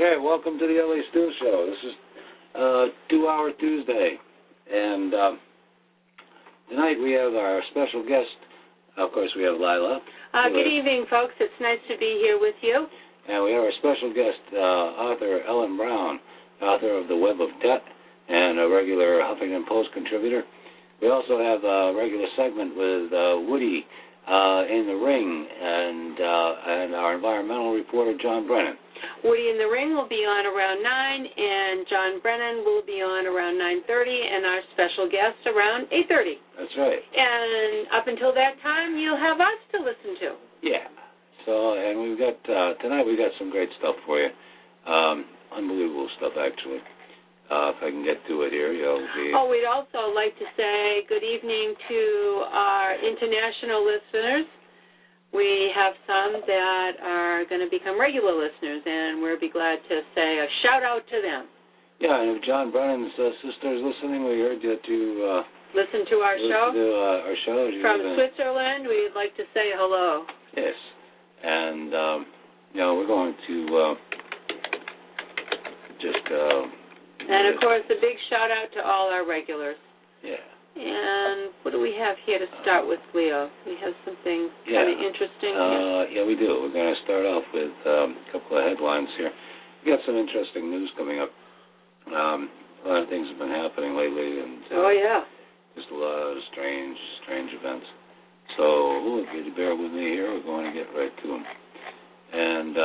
Okay, welcome to the LA Stu Show. This is 2 Hour Tuesday, and tonight we have our special guest. Of course, we have Lila. Good evening, folks. It's nice to be here with you. And we have our special guest, author Ellen Brown, author of The Web of Tet and a regular Huffington Post contributor. We also have a regular segment with Woody in the Ring and our environmental reporter, John Brennan. Woody in the Ring will be on around 9, and John Brennan will be on around 9:30, and our special guest around 8:30. That's right. And up until that time, you'll have us to listen to. Yeah. So, and we've got, tonight we've got some great stuff for you. Unbelievable stuff, actually. If I can get to it here, you'll be... Oh, we'd also like to say good evening to our international listeners. We have some that are going to become regular listeners, and we'll be glad to say a shout-out to them. Yeah, and if John Brennan's sister is listening, we heard you to... listen to our show. To our show. From Switzerland, we'd like to say hello. Yes. And, we're going to just... and, of course, a big shout-out to all our regulars. Yeah. And what do we have here to start with, Leo? We have something kind of interesting here. Yeah, we do. We're going to start off with a couple of headlines here. We got some interesting news coming up. A lot of things have been happening lately, and just a lot of strange events. So, if you bear with me here, we're going to get right to them. And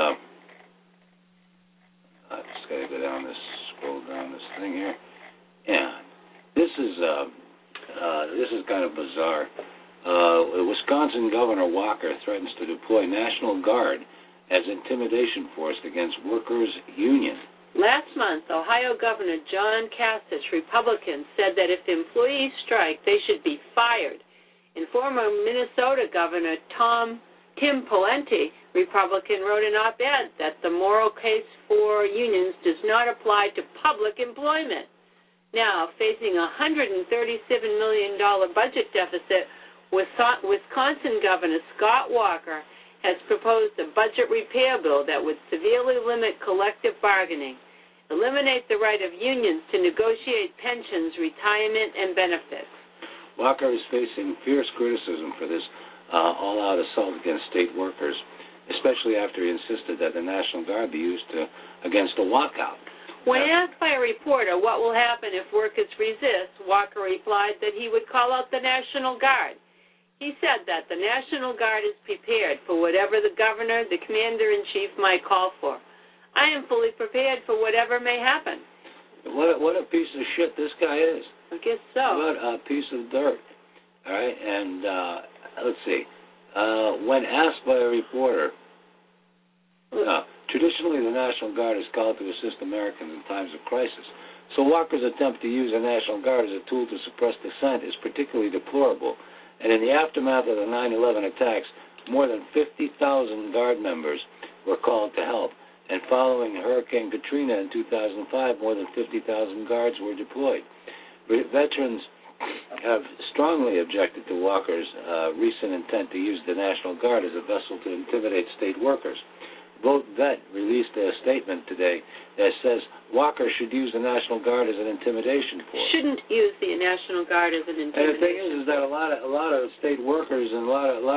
I just got to go down scroll down this thing here. Yeah, this is kind of bizarre. Wisconsin Governor Walker threatens to deploy National Guard as intimidation force against workers' union. Last month, Ohio Governor John Kasich, Republican, said that if employees strike, they should be fired. And former Minnesota Governor Tim Pawlenty, Republican, wrote an op-ed that the moral case for unions does not apply to public employment. Now, facing a $137 million budget deficit, Wisconsin Governor Scott Walker has proposed a budget repair bill that would severely limit collective bargaining, eliminate the right of unions to negotiate pensions, retirement, and benefits. Walker is facing fierce criticism for this all-out assault against state workers, especially after he insisted that the National Guard be used against a walkout. When asked by a reporter what will happen if workers resist, Walker replied that he would call out the National Guard. He said that the National Guard is prepared for whatever the governor, the commander-in-chief might call for. I am fully prepared for whatever may happen. What a piece of shit this guy is. I guess so. What a piece of dirt. All right, and let's see. When asked by a reporter... Traditionally, the National Guard is called to assist Americans in times of crisis. So Walker's attempt to use the National Guard as a tool to suppress dissent is particularly deplorable. And in the aftermath of the 9/11 attacks, more than 50,000 Guard members were called to help. And following Hurricane Katrina in 2005, more than 50,000 Guards were deployed. Veterans have strongly objected to Walker's recent intent to use the National Guard as a vessel to intimidate state workers. Vote Vet released a statement today that says Walker should use the National Guard as an intimidation force. Shouldn't use the National Guard as an intimidation. And the thing is that a lot of state workers and a lot of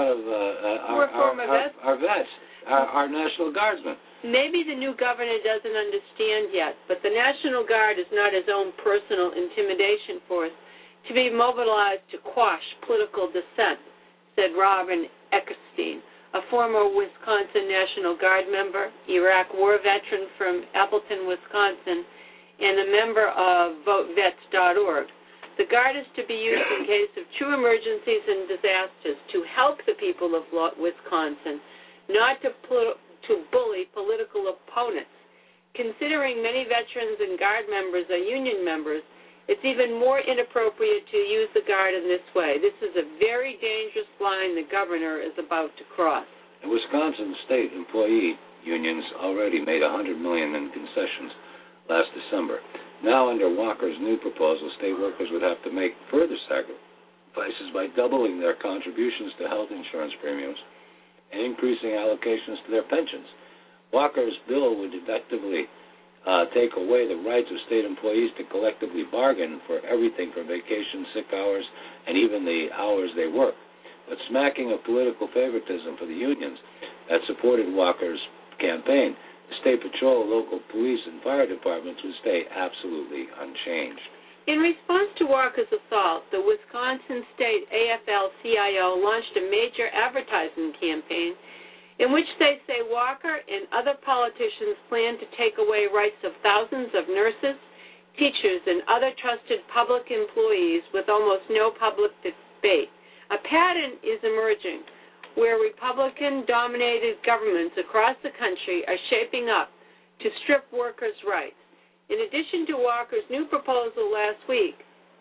our vets are National Guardsmen. Maybe the new governor doesn't understand yet, but the National Guard is not his own personal intimidation force to be mobilized to quash political dissent, said Robin Eckerstein, a former Wisconsin National Guard member, Iraq war veteran from Appleton, Wisconsin, and a member of VoteVets.org. The Guard is to be used in case of true emergencies and disasters to help the people of Wisconsin, not to bully political opponents. Considering many veterans and Guard members are union members, it's even more inappropriate to use the Guard in this way. This is a very dangerous line the governor is about to cross. The Wisconsin state employee unions already made $100 million in concessions last December. Now, under Walker's new proposal, state workers would have to make further sacrifices by doubling their contributions to health insurance premiums and increasing allocations to their pensions. Walker's bill would effectively take away the rights of state employees to collectively bargain for everything from vacation, sick hours, and even the hours they work. But smacking of political favoritism for the unions that supported Walker's campaign, the state patrol, local police, and fire departments would stay absolutely unchanged. In response to Walker's assault, the Wisconsin State AFL-CIO launched a major advertising campaign in which they say Walker and other politicians plan to take away rights of thousands of nurses, teachers, and other trusted public employees with almost no public debate. A pattern is emerging where Republican-dominated governments across the country are shaping up to strip workers' rights. In addition to Walker's new proposal last week,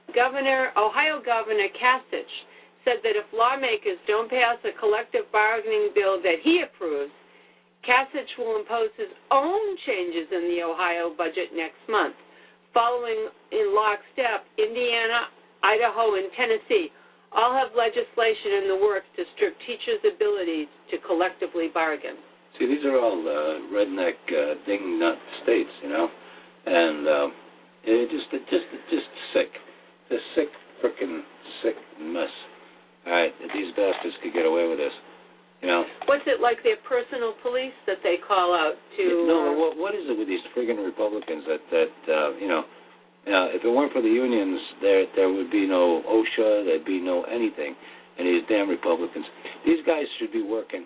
Ohio Governor Kasich said that if lawmakers don't pass a collective bargaining bill that he approves, Kasich will impose his own changes in the Ohio budget next month. Following in lockstep, Indiana, Idaho, and Tennessee all have legislation in the works to strip teachers' abilities to collectively bargain. See, these are all redneck ding-nut states, you know, and it's just sick. It's a sick, frickin' sick mess. All right, these bastards could get away with this, you know. What's it like their personal police that they call out to? No, what is it with these friggin' Republicans that you know, if it weren't for the unions, there would be no OSHA, there'd be no anything, and these damn Republicans. These guys should be working.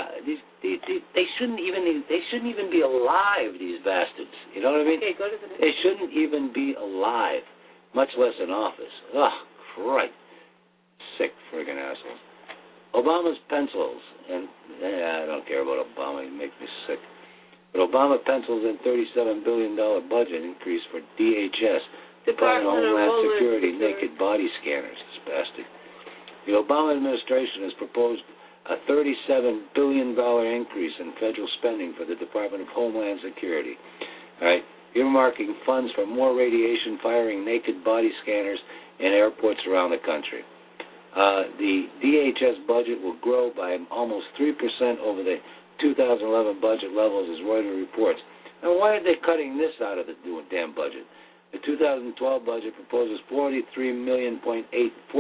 They shouldn't even be alive. These bastards. You know what I mean? Okay, go to the next. They shouldn't even be alive, much less in office. Ugh, Christ. Sick friggin' assholes. Obama's pencils, and I don't care about Obama, he makes me sick. But Obama pencils in $37 billion budget increase for DHS, Department of Homeland Security, naked body scanners, this bastard. The Obama administration has proposed a $37 billion increase in federal spending for the Department of Homeland Security. All right, earmarking funds for more radiation-firing naked body scanners in airports around the country. The DHS budget will grow by almost 3% over the 2011 budget levels, as Reuters reports. Now, why are they cutting this out of the damn budget? The 2012 budget proposes $43.8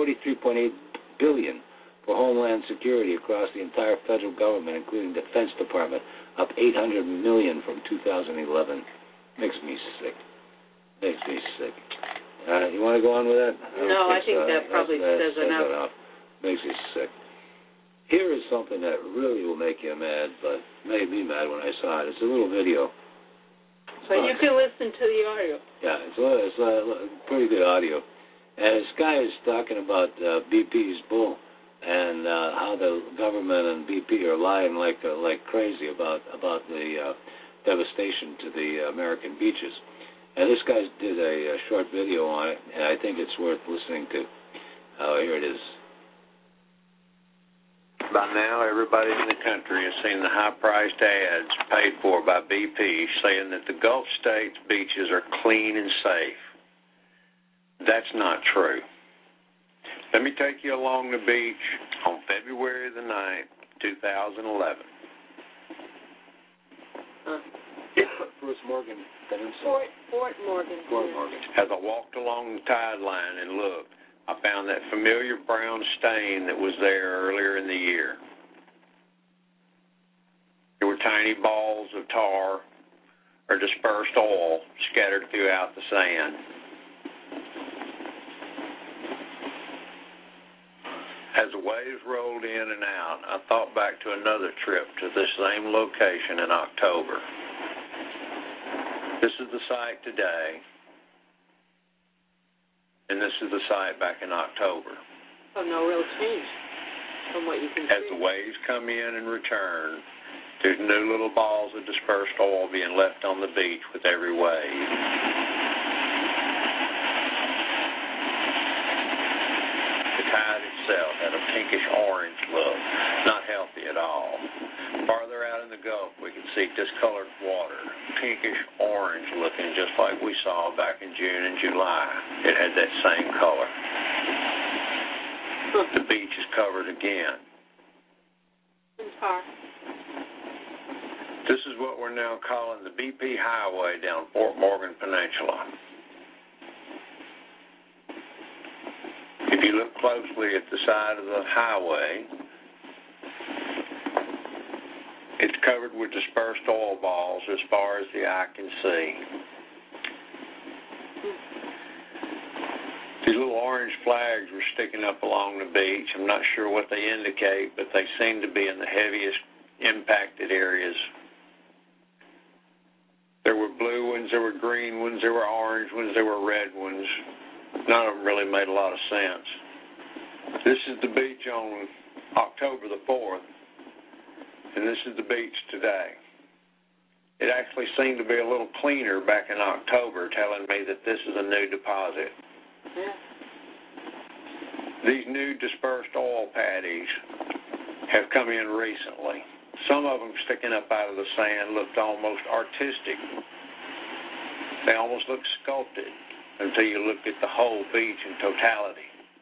billion for Homeland Security across the entire federal government, including Defense Department, up $800 million from 2011. Makes me sick. Makes me sick. You want to go on with that? I think that probably says enough. Makes me sick. Here is something that really will make you mad, but made me mad when I saw it. It's a little video. But you can listen to the audio. Yeah, it's pretty good audio. And this guy is talking about BP's bull and how the government and BP are lying like crazy about the devastation to the American beaches. And this guy did a short video on it, and I think it's worth listening to. Here it is. By now, everybody in the country has seen the high-priced ads paid for by BP saying that the Gulf States beaches are clean and safe. That's not true. Let me take you along the beach on February the 9th, 2011. Bruce Morgan Peninsula. Fort Morgan. Fort Morgan. As I walked along the tide line and looked, I found that familiar brown stain that was there earlier in the year. There were tiny balls of tar or dispersed oil scattered throughout the sand. As the waves rolled in and out, I thought back to another trip to this same location in October. This is the site today, and this is the site back in October. Oh, no real change from what you can see. As the waves come in and return, there's new little balls of dispersed oil being left on the beach with every wave. The tide itself had a pinkish orange look, not healthy at all. Farther out in the Gulf, we could see discolored water, pinkish orange looking just like we saw back in June and July. It had that same color. The beach is covered again. This is what we're now calling the BP Highway down Fort Morgan Peninsula. If you look closely at the side of the highway, it's covered with dispersed oil balls as far as the eye can see. These little orange flags were sticking up along the beach. I'm not sure what they indicate, but they seem to be in the heaviest impacted areas. There were blue ones, there were green ones, there were orange ones, there were red ones. None of them really made a lot of sense. This is the beach on October the 4th, and this is the beach today. It actually seemed to be a little cleaner back in October, telling me that this is a new deposit. Yeah. These new dispersed oil patties have come in recently. Some of them sticking up out of the sand looked almost artistic. They almost looked sculpted until you looked at the whole beach in totality.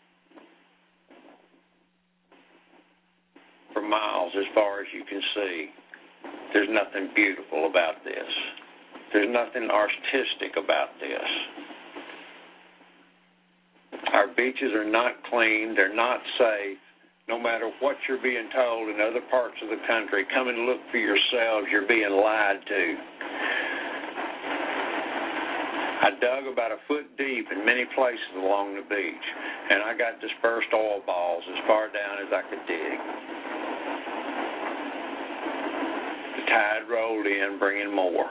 For miles, as far as you can see, there's nothing beautiful about this. There's nothing artistic about this. Our beaches are not clean. They're not safe. No matter what you're being told in other parts of the country, come and look for yourselves. You're being lied to. I dug about a foot deep in many places along the beach, and I got dispersed oil balls as far down as I could dig. The tide rolled in, bringing more.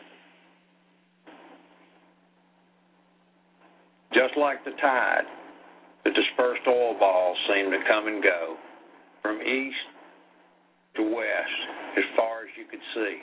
Just like the tide, the dispersed oil balls seem to come and go from east to west as far as you could see.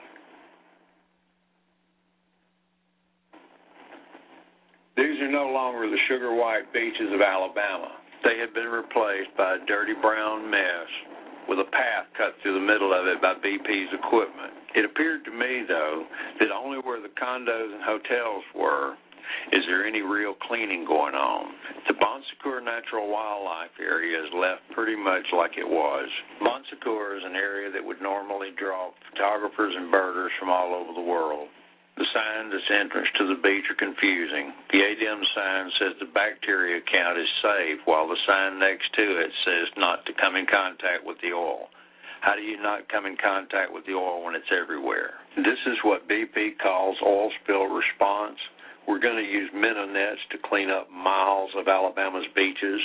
These are no longer the sugar white beaches of Alabama. They have been replaced by a dirty brown mess with a path cut through the middle of it by BP's equipment. It appeared to me, though, that only where the condos and hotels were is there any real cleaning going on. The Bon Secour Natural Wildlife area is left pretty much like it was. Bon Secour is an area that would normally draw photographers and birders from all over the world. The signs at the entrance to the beach are confusing. The ADM sign says the bacteria count is safe, while the sign next to it says not to come in contact with the oil. How do you not come in contact with the oil when it's everywhere? This is what BP calls oil spill response. We're going to use minnow nets to clean up miles of Alabama's beaches.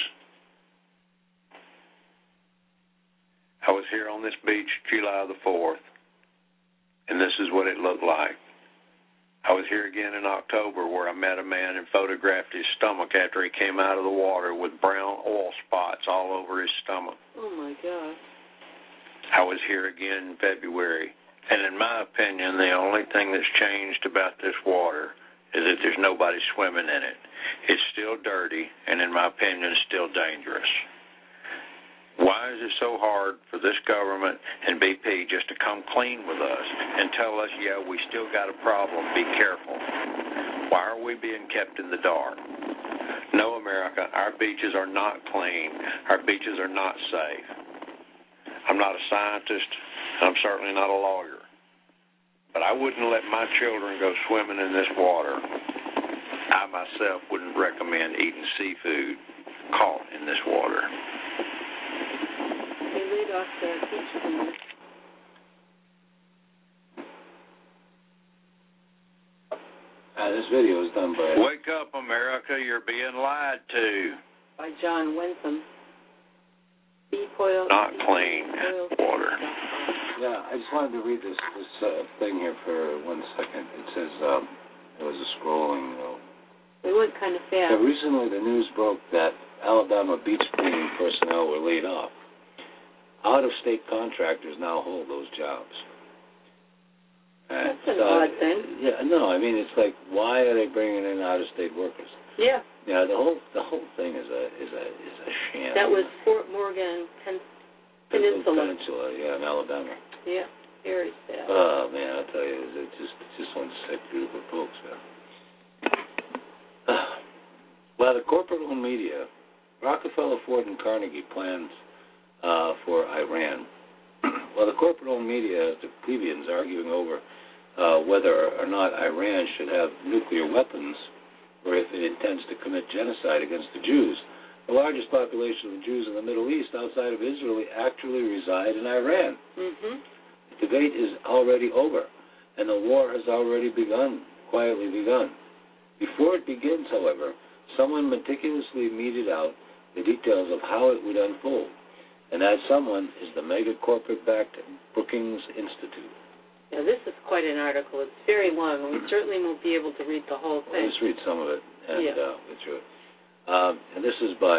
I was here on this beach July the 4th, and this is what it looked like. I was here again in October where I met a man and photographed his stomach after he came out of the water with brown oil spots all over his stomach. Oh, my God. I was here again in February, and in my opinion, the only thing that's changed about this water is that there's nobody swimming in it. It's still dirty, and in my opinion, it's still dangerous. Why is it so hard for this government and BP just to come clean with us and tell us, yeah, we still got a problem, be careful? Why are we being kept in the dark? No, America, our beaches are not clean. Our beaches are not safe. I'm not a scientist, and I'm certainly not a lawyer. But I wouldn't let my children go swimming in this water. I myself wouldn't recommend eating seafood caught in this water. They laid off the beach cleaners. This video is done by... Wake up, America, you're being lied to. By John Wentham. Beef oil. Not clean water. Yeah, I just wanted to read this thing here for 1 second. It says, it was a scrolling, We went kind of fast. So recently the news broke that Alabama beach cleaning personnel were laid off. Out-of-state contractors now hold those jobs. That's an odd thing. Yeah, no, I mean, it's like, why are they bringing in out-of-state workers? Yeah. Yeah, the whole thing is a sham. That was Fort Morgan Peninsula. Yeah, in Alabama. Yeah, very sad. Oh man, I'll tell you, it's just one sick group of folks, man. Well, the corporate-owned media, Rockefeller, Ford, and Carnegie plans for Iran While the corporate-owned media has the plebeians arguing over whether or not Iran should have nuclear weapons or if it intends to commit genocide against the Jews, the largest population of Jews in the Middle East outside of Israel actually reside in Iran. Mm-hmm. The debate is already over, and the war has already quietly begun. Before it begins, however, someone meticulously meted out the details of how it would unfold, and that someone is the mega corporate-backed Brookings Institute. Now, this is quite an article. It's very long, and we certainly won't be able to read the whole thing. Let's read some of it and yeah. get through it. And this is by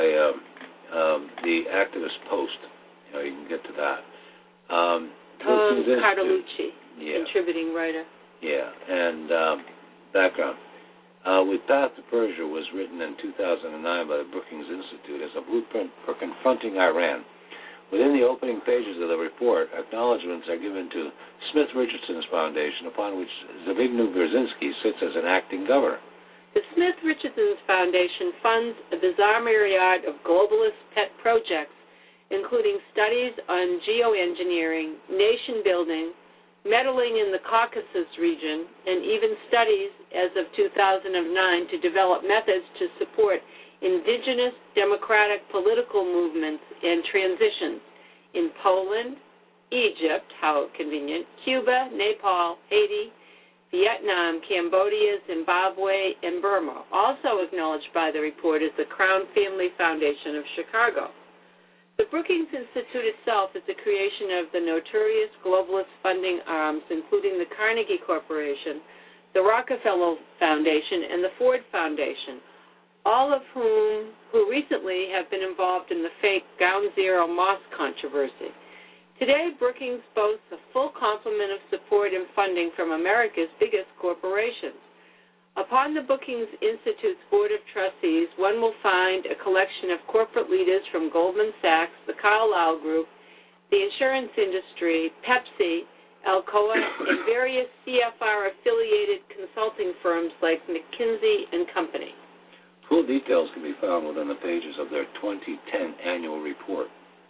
the Activist Post. You can get to that. Tom Cartolucci, contributing writer. Yeah, and background. With Path to Persia was written in 2009 by the Brookings Institute as a blueprint for confronting Iran. Within the opening pages of the report, acknowledgments are given to Smith Richardson's foundation, upon which Zbigniew Brzezinski sits as an acting governor. The Smith Richardson Foundation funds a bizarre myriad of globalist pet projects, including studies on geoengineering, nation building, meddling in the Caucasus region, and even studies as of 2009 to develop methods to support indigenous democratic political movements and transitions in Poland, Egypt, how convenient, Cuba, Nepal, Haiti, Vietnam, Cambodia, Zimbabwe, and Burma. Also acknowledged by the report is the Crown Family Foundation of Chicago. The Brookings Institute itself is the creation of the notorious globalist funding arms, including the Carnegie Corporation, the Rockefeller Foundation, and the Ford Foundation, all of who recently have been involved in the fake Ground Zero mosque controversy. Today, Brookings boasts a full complement of support and funding from America's biggest corporations. Upon the Brookings Institute's Board of Trustees, one will find a collection of corporate leaders from Goldman Sachs, the Carlyle Group, the insurance industry, Pepsi, Alcoa, and various CFR-affiliated consulting firms like McKinsey & Company. Full details can be found within the pages of their 2010 annual report,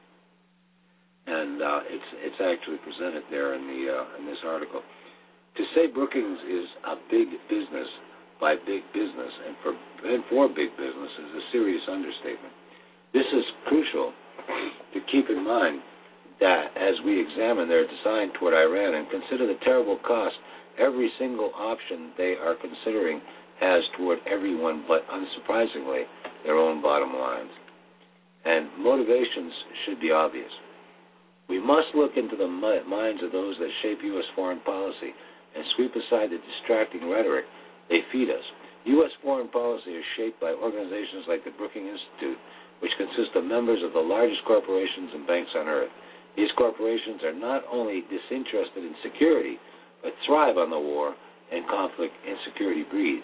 and it's actually presented there in this article. To say Brookings is a big business by big business and for big business is a serious understatement. This is crucial to keep in mind that as we examine their design toward Iran and consider the terrible cost every single option they are considering has toward everyone but, unsurprisingly, their own bottom lines. And motivations should be obvious. We must look into the minds of those that shape U.S. foreign policy and sweep aside the distracting rhetoric they feed us. U.S. foreign policy is shaped by organizations like the Brookings Institute, which consist of members of the largest corporations and banks on earth. These corporations are not only disinterested in security, but thrive on the war and conflict and security breeds.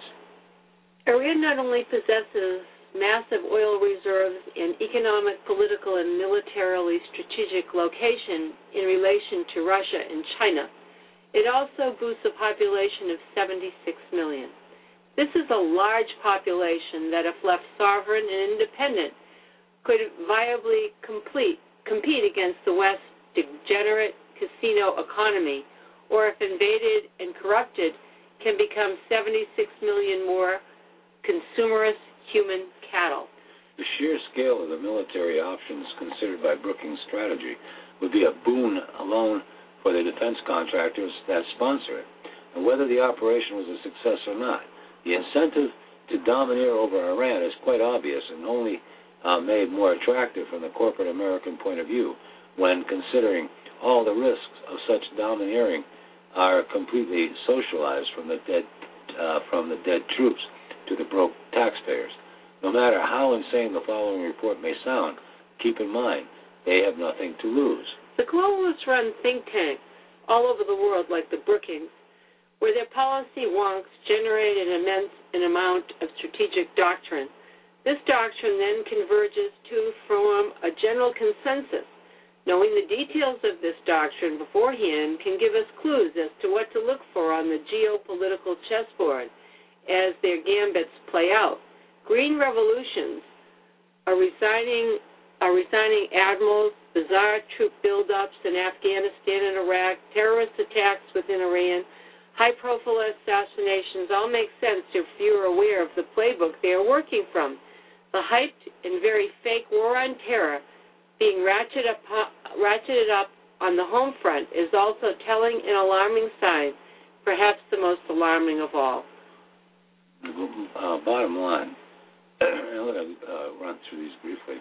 Iran not only possesses massive oil reserves and economic, political, and militarily strategic location in relation to Russia and China, it also boasts a population of 76 million. This is a large population that, if left sovereign and independent, could viably compete against the West's degenerate casino economy, or if invaded and corrupted, can become 76 million more consumerist human cattle. The sheer scale of the military options considered by Brookings' strategy would be a boon alone for the defense contractors that sponsor it, and whether the operation was a success or not. The incentive to domineer over Iran is quite obvious and only made more attractive from the corporate American point of view when considering all the risks of such domineering are completely socialized from the dead troops to the broke taxpayers. No matter how insane the following report may sound, keep in mind they have nothing to lose. The globalist-run think tanks all over the world, like the Brookings, where their policy wonks generate an amount of strategic doctrine. This doctrine then converges to form a general consensus. Knowing the details of this doctrine beforehand can give us clues as to what to look for on the geopolitical chessboard as their gambits play out. Green revolutions are resigning admirals bizarre troop buildups in Afghanistan and Iraq, terrorist attacks within Iran, high-profile assassinations all make sense if you're aware of the playbook they are working from. The hyped and very fake war on terror being ratcheted up on the home front is also telling an alarming sign, perhaps the most alarming of all. Bottom line, I'm going to run through these briefly.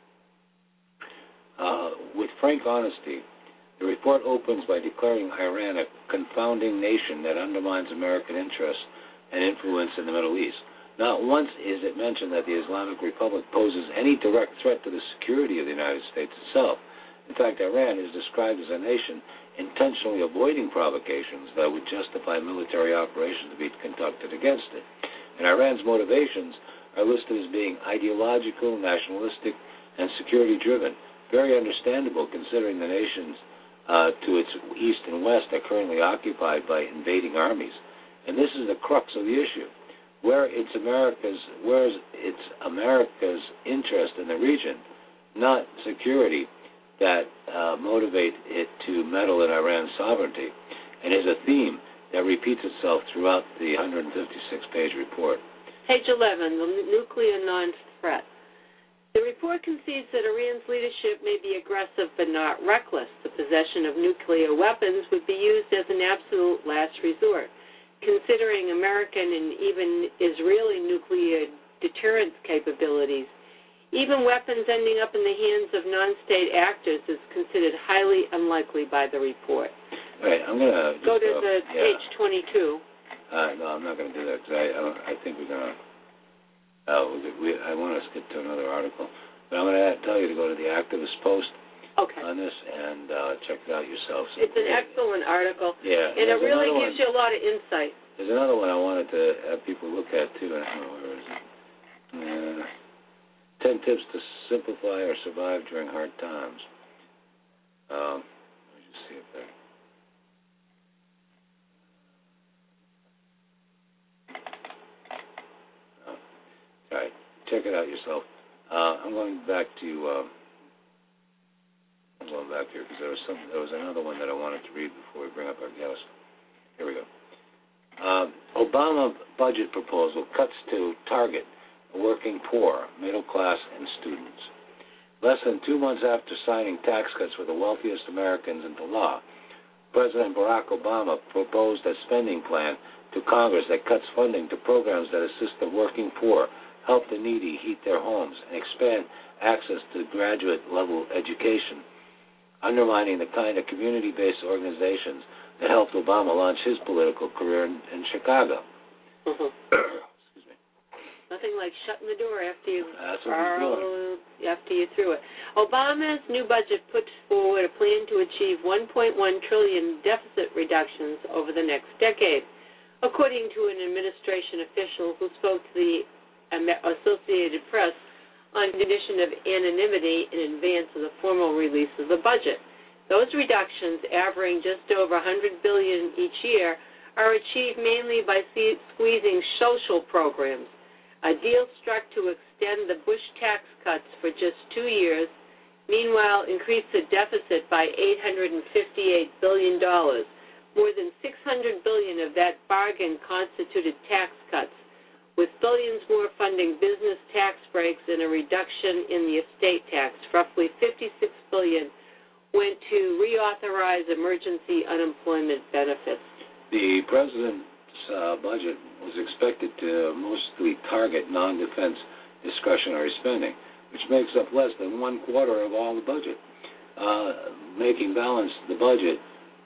With frank honesty, the report opens by declaring Iran a confounding nation that undermines American interests and influence in the Middle East. Not once is it mentioned that the Islamic Republic poses any direct threat to the security of the United States itself. In fact, Iran is described as a nation intentionally avoiding provocations that would justify military operations to be conducted against it. And Iran's motivations are listed as being ideological, nationalistic, and security-driven. Very understandable considering the nations to its east and west are currently occupied by invading armies. And this is the crux of the issue. Where it's America's interest in the region, not security, that motivate it to meddle in Iran's sovereignty, and is a theme that repeats itself throughout the 156-page report. Page 11, the nuclear non-threat. The report concedes that Iran's leadership may be aggressive but not reckless. The possession of nuclear weapons would be used as an absolute last resort. Considering American and even Israeli nuclear deterrence capabilities, even weapons ending up in the hands of non-state actors is considered highly unlikely by the report. All right, I'm going to go to page 22. No, I'm not going to do that because I think we're going to. I want to skip to another article, but I'm going to tell you to go to the Activist Post on this and check it out yourself. So it's an excellent article, and it really gives you a lot of insight. There's another one I wanted to have people look at too. I don't know where is it. 10 tips to simplify or survive during hard times. Let me just see if that. All right, check it out yourself. I'm going back to. I'm going back here because there was another one that I wanted to read before we bring up our guest. Here we go. Obama budget proposal cuts to target working poor, middle class, and students. Less than 2 months after signing tax cuts for the wealthiest Americans into law, President Barack Obama proposed a spending plan to Congress that cuts funding to programs that assist the working poor, help the needy heat their homes, and expand access to graduate-level education, undermining the kind of community-based organizations that helped Obama launch his political career in Chicago. Excuse me. Nothing like shutting the door after you threw it. Obama's new budget puts forward a plan to achieve $1.1 trillion deficit reductions over the next decade, according to an administration official who spoke to the Associated Press on condition of anonymity in advance of the formal release of the budget. Those reductions, averaging just over $100 billion each year, are achieved mainly by squeezing social programs. A deal struck to extend the Bush tax cuts for just 2 years, meanwhile increased the deficit by $858 billion. More than $600 billion of that bargain constituted tax cuts, with billions more funding business tax breaks and a reduction in the estate tax. Roughly $56 billion went to reauthorize emergency unemployment benefits. The president's budget was expected to mostly target non-defense discretionary spending, which makes up less than 1/4 of all the budget, making balance the budget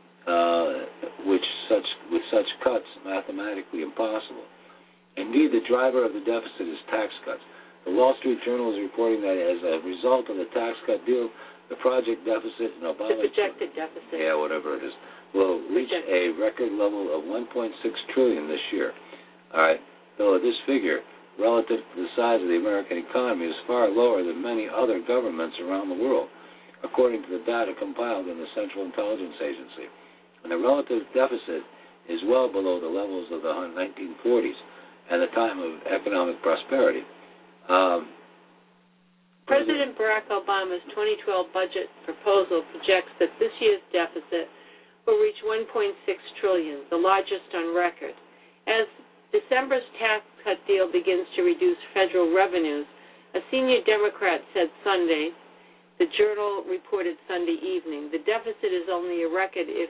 with such cuts mathematically impossible. Indeed, the driver of the deficit is tax cuts. The Wall Street Journal is reporting that as a result of the tax cut deal, the projected deficit in Obama's... The projected deficit. Yeah, whatever it is, will reach a record level of $1.6 trillion this year. All right, though this figure, relative to the size of the American economy, is far lower than many other governments around the world, according to the data compiled in the Central Intelligence Agency. And the relative deficit is well below the levels of the 1940s and the time of economic prosperity. President Barack Obama's 2012 budget proposal projects that this year's deficit will reach $1.6 trillion, the largest on record. As December's tax cut deal begins to reduce federal revenues, a senior Democrat said Sunday, the Journal reported Sunday evening, the deficit is only a record if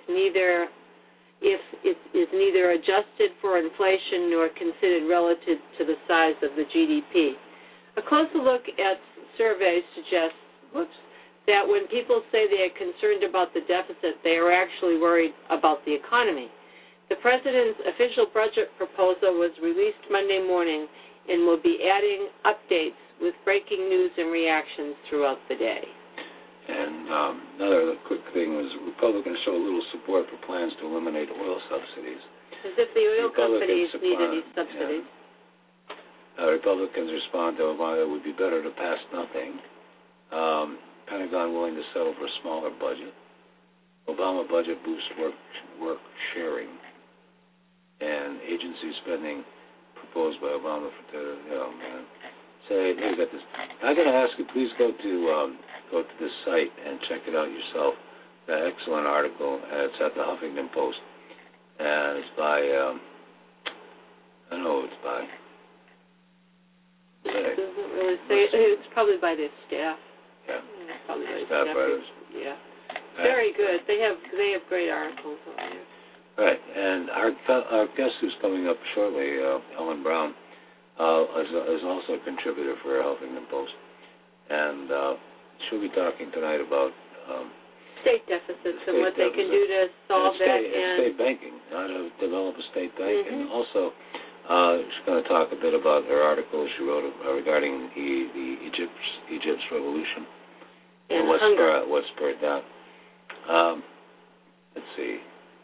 it is neither adjusted for inflation nor considered relative to the size of the GDP. A closer look at surveys suggests that when people say they are concerned about the deficit, they are actually worried about the economy. The president's official budget proposal was released Monday morning and will be adding updates with breaking news and reactions throughout the day. And another quick thing was Republicans show a little support for plans to eliminate oil subsidies. As if the oil companies needed these subsidies. Yeah. Republicans respond to Obama it would be better to pass nothing. Pentagon willing to settle for a smaller budget. Obama budget boosts work sharing. And agency spending proposed by Obama for Say, hey, got this. I got to ask you, please go to this site and check it out yourself. That excellent article. It's at the Huffington Post, and it's by I don't know who it's by. It doesn't really say. It's probably by their staff. Yeah. Probably by staff writers. Yeah. Very good. They have great articles on there. Right, and our guest who's coming up shortly, Ellen Brown, is also a contributor for Huffington Post, and she'll be talking tonight about state deficits and what they can do to solve that. And state banking, how to develop a state bank, and also she's going to talk a bit about her article she wrote regarding the Egypt's revolution and what spurred that. Let's see.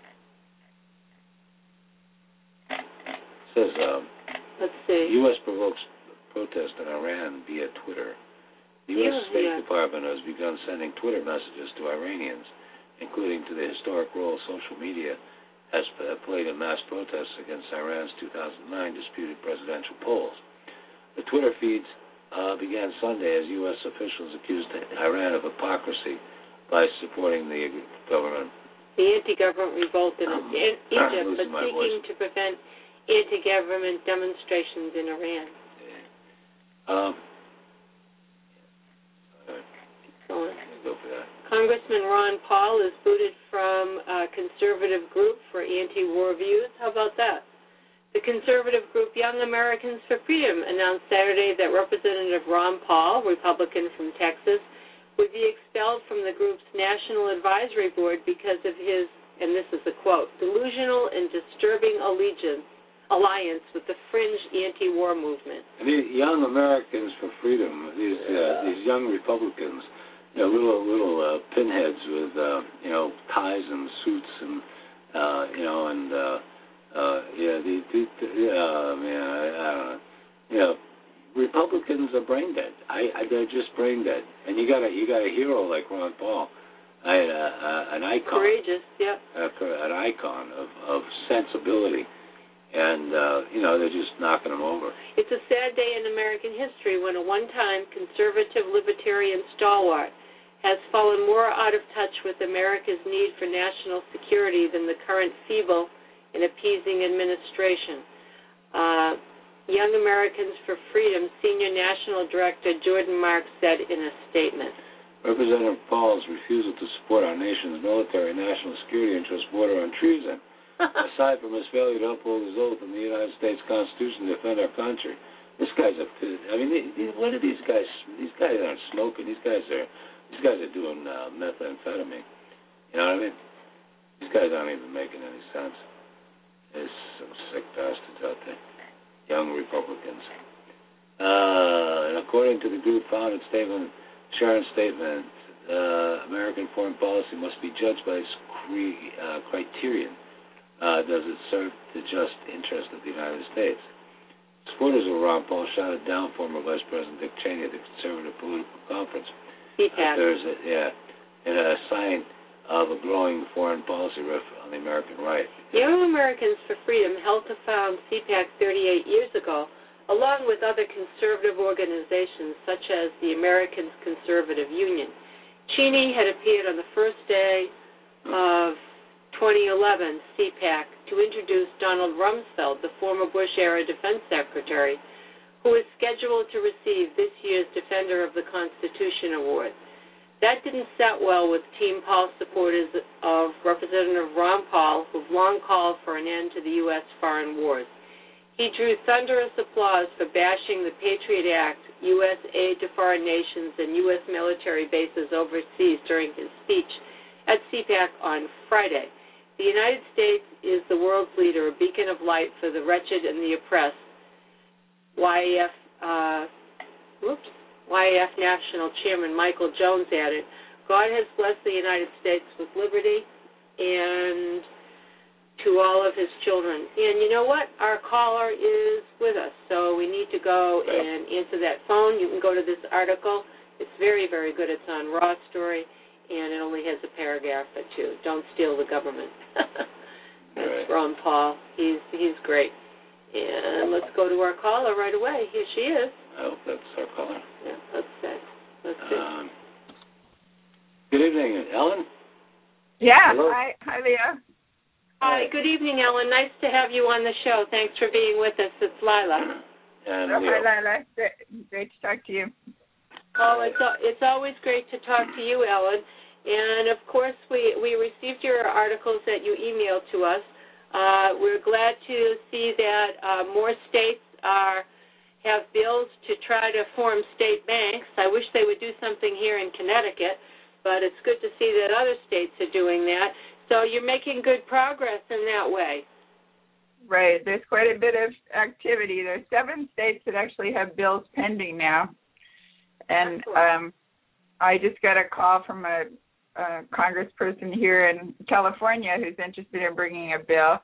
It says. Let's see. U.S. provokes protest in Iran via Twitter. The U.S. State Department has begun sending Twitter messages to Iranians, including to the historic role social media has played in mass protests against Iran's 2009 disputed presidential polls. The Twitter feeds began Sunday as U.S. officials accused Iran of hypocrisy by supporting the government. The anti-government revolt in Egypt, but seeking to prevent anti-government demonstrations in Iran. Go for that. Congressman Ron Paul is booted from a conservative group for anti-war views. How about that? The conservative group Young Americans for Freedom announced Saturday that Representative Ron Paul, Republican from Texas, would be expelled from the group's National Advisory Board because of his, and this is a quote, delusional and disturbing alliance with the fringe anti-war movement. And these Young Americans for Freedom, these young Republicans, little pinheads with ties and suits and I don't know. Republicans are brain dead. They're just brain dead. And you got a hero like Ron Paul, an icon, courageous, yeah, an icon of sensibility. And, they're just knocking them over. It's a sad day in American history when a one-time conservative libertarian stalwart has fallen more out of touch with America's need for national security than the current feeble and appeasing administration. Young Americans for Freedom Senior National Director Jordan Marks said in a statement. Representative Paul's refusal to support our nation's military and national security interests border on treason. Aside from his failure to uphold his oath in the United States Constitution to defend our country, this guy's what are these guys? These guys aren't smoking. These guys are doing methamphetamine. You know what I mean? These guys aren't even making any sense. There's some sick bastards out there, young Republicans. And according to the group founded Sharon's statement, American foreign policy must be judged by its criterion. Does it serve the just interest of the United States? Supporters of Ron Paul shouted down former Vice President Dick Cheney at the Conservative Political Conference Thursday, in a sign of a growing foreign policy rift on the American right. Young Americans for Freedom helped to found CPAC 38 years ago, along with other conservative organizations such as the American Conservative Union. Cheney had appeared on the first day of 2011 CPAC to introduce Donald Rumsfeld, the former Bush-era defense secretary, who is scheduled to receive this year's Defender of the Constitution Award. That didn't set well with Team Paul supporters of Representative Ron Paul, who've long called for an end to the U.S. foreign wars. He drew thunderous applause for bashing the Patriot Act, U.S. aid to foreign nations, and U.S. military bases overseas during his speech at CPAC on Friday. The United States is the world's leader, a beacon of light for the wretched and the oppressed. YAF National Chairman Michael Jones added, God has blessed the United States with liberty and to all of his children. And you know what? Our caller is with us, so we need to go and answer that phone. You can go to this article. It's very, very good. It's on Raw Story, and it only has a paragraph or two. Don't steal the government. That's Ron Paul. He's great. And let's go to our caller right away. Here she is. Oh, that's our caller. Yeah, let's see. Good evening, Ellen. Yeah. Hello. Hi, Leah. Hi, good evening, Ellen. Nice to have you on the show. Thanks for being with us. It's Lila. And Hi, Lila. Great to talk to you. Oh, it's always great to talk to you, Ellen. And, of course, we received your articles that you emailed to us. We're glad to see that more states have bills to try to form state banks. I wish they would do something here in Connecticut, but it's good to see that other states are doing that. So you're making good progress in that way. Right. There's quite a bit of activity. There's 7 states that actually have bills pending now. And I just got a call from a congressperson here in California who's interested in bringing a bill.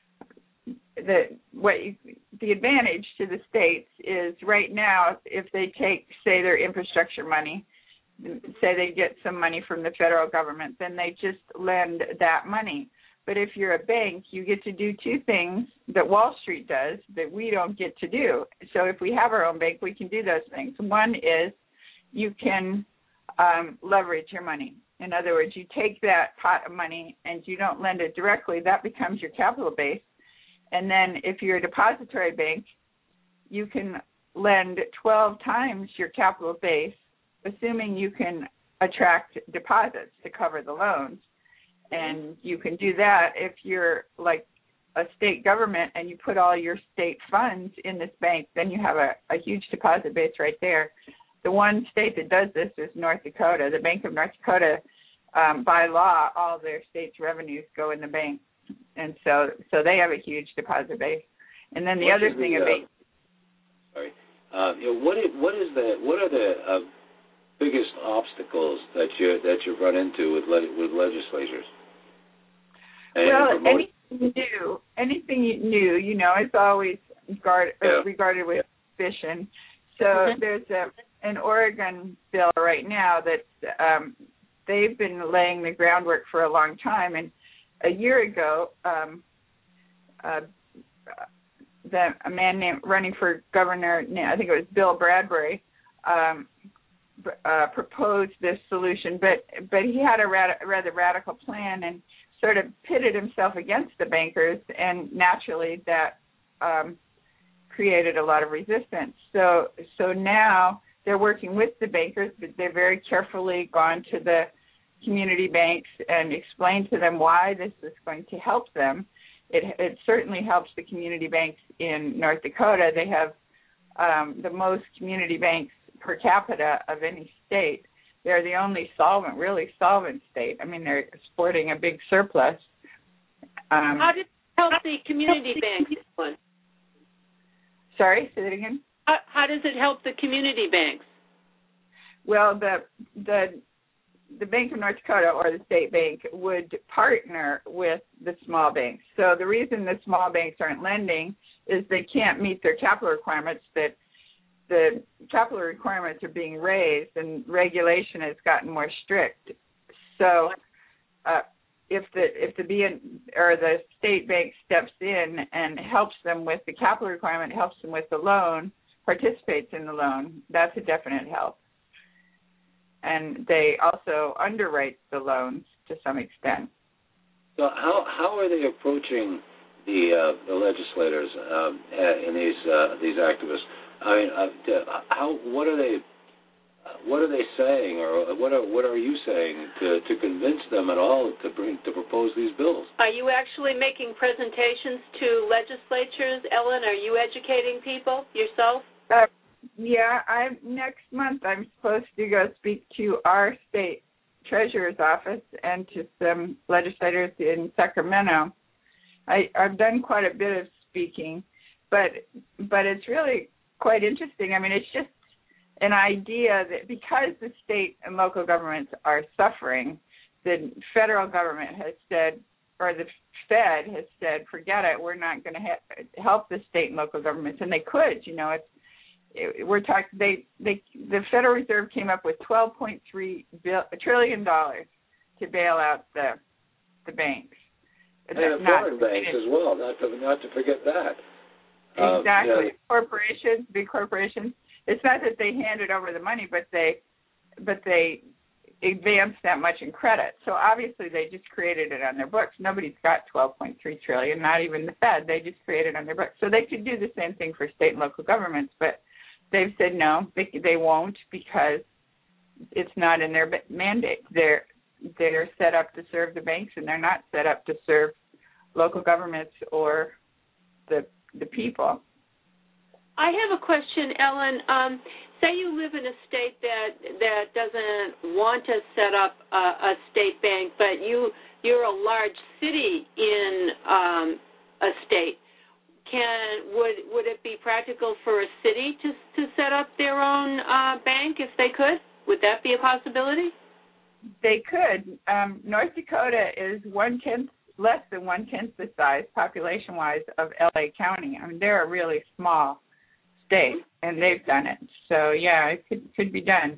The advantage to the states is right now, if they take, say, their infrastructure money, say they get some money from the federal government, then they just lend that money. But if you're a bank, you get to do 2 things that Wall Street does that we don't get to do. So if we have our own bank, we can do those things. One is you can leverage your money. In other words, you take that pot of money and you don't lend it directly. That becomes your capital base. And then if you're a depository bank, you can lend 12 times your capital base, assuming you can attract deposits to cover the loans. And you can do that if you're like a state government and you put all your state funds in this bank, then you have a huge deposit base right there. The one state that does this is North Dakota. The Bank of North Dakota, by law, all their state's revenues go in the bank. And so they have a huge deposit base. And then the other thing about what are the biggest obstacles that you've run into with legislatures? Anything new, it's always regarded with suspicion. So there's an Oregon bill right now that they've been laying the groundwork for a long time. And a year ago, a man running for governor, I think it was Bill Bradbury, proposed this solution, but he had a rather radical plan and sort of pitted himself against the bankers, and naturally that created a lot of resistance. So now they're working with the bankers, but they're very carefully gone to the community banks and explained to them why this is going to help them. It certainly helps the community banks in North Dakota. They have the most community banks per capita of any state. They're the only really solvent state. I mean, they're sporting a big surplus. How does it help the community banks? Sorry, say that again? How does it help the community banks? Well, the Bank of North Dakota, or the state bank, would partner with the small banks. So the reason the small banks aren't lending is they can't meet their capital requirements. That the capital requirements are being raised and regulation has gotten more strict. So if the state bank steps in and helps them with the capital requirement, helps them with the loan, participates in the loan, that's a definite help. And they also underwrite the loans to some extent. So how are they approaching the legislators and these activists? I mean, what are they saying, or what are you saying to convince them at all to propose these bills? Are you actually making presentations to legislatures, Ellen? Are you educating people yourself? Yeah, next month I'm supposed to go speak to our state treasurer's office and to some legislators in Sacramento. I've done quite a bit of speaking, but it's really quite interesting. I mean, it's just an idea that because the state and local governments are suffering, the federal government has said, or the Fed has said, forget it, we're not going to help the state and local governments. And they could, the Federal Reserve came up with $12.3 trillion to bail out the banks. And foreign banks as well, not to forget that. Exactly. Corporations, big corporations. It's not that they handed over the money, but they advanced that much in credit. So obviously they just created it on their books. Nobody's got $12.3 trillion, not even the Fed. They just created it on their books. So they could do the same thing for state and local governments, but they've said no, they won't, because it's not in their mandate. They're set up to serve the banks, and they're not set up to serve local governments or the people. I have a question, Ellen. Say you live in a state that doesn't want to set up a state bank, but you're a large city in a state. Would it be practical for a city to set up their own bank if they could? Would that be a possibility? They could. North Dakota is less than 1/10 the size, population-wise, of L.A. County. I mean, they're a really small state, and they've done it. So yeah, it could be done.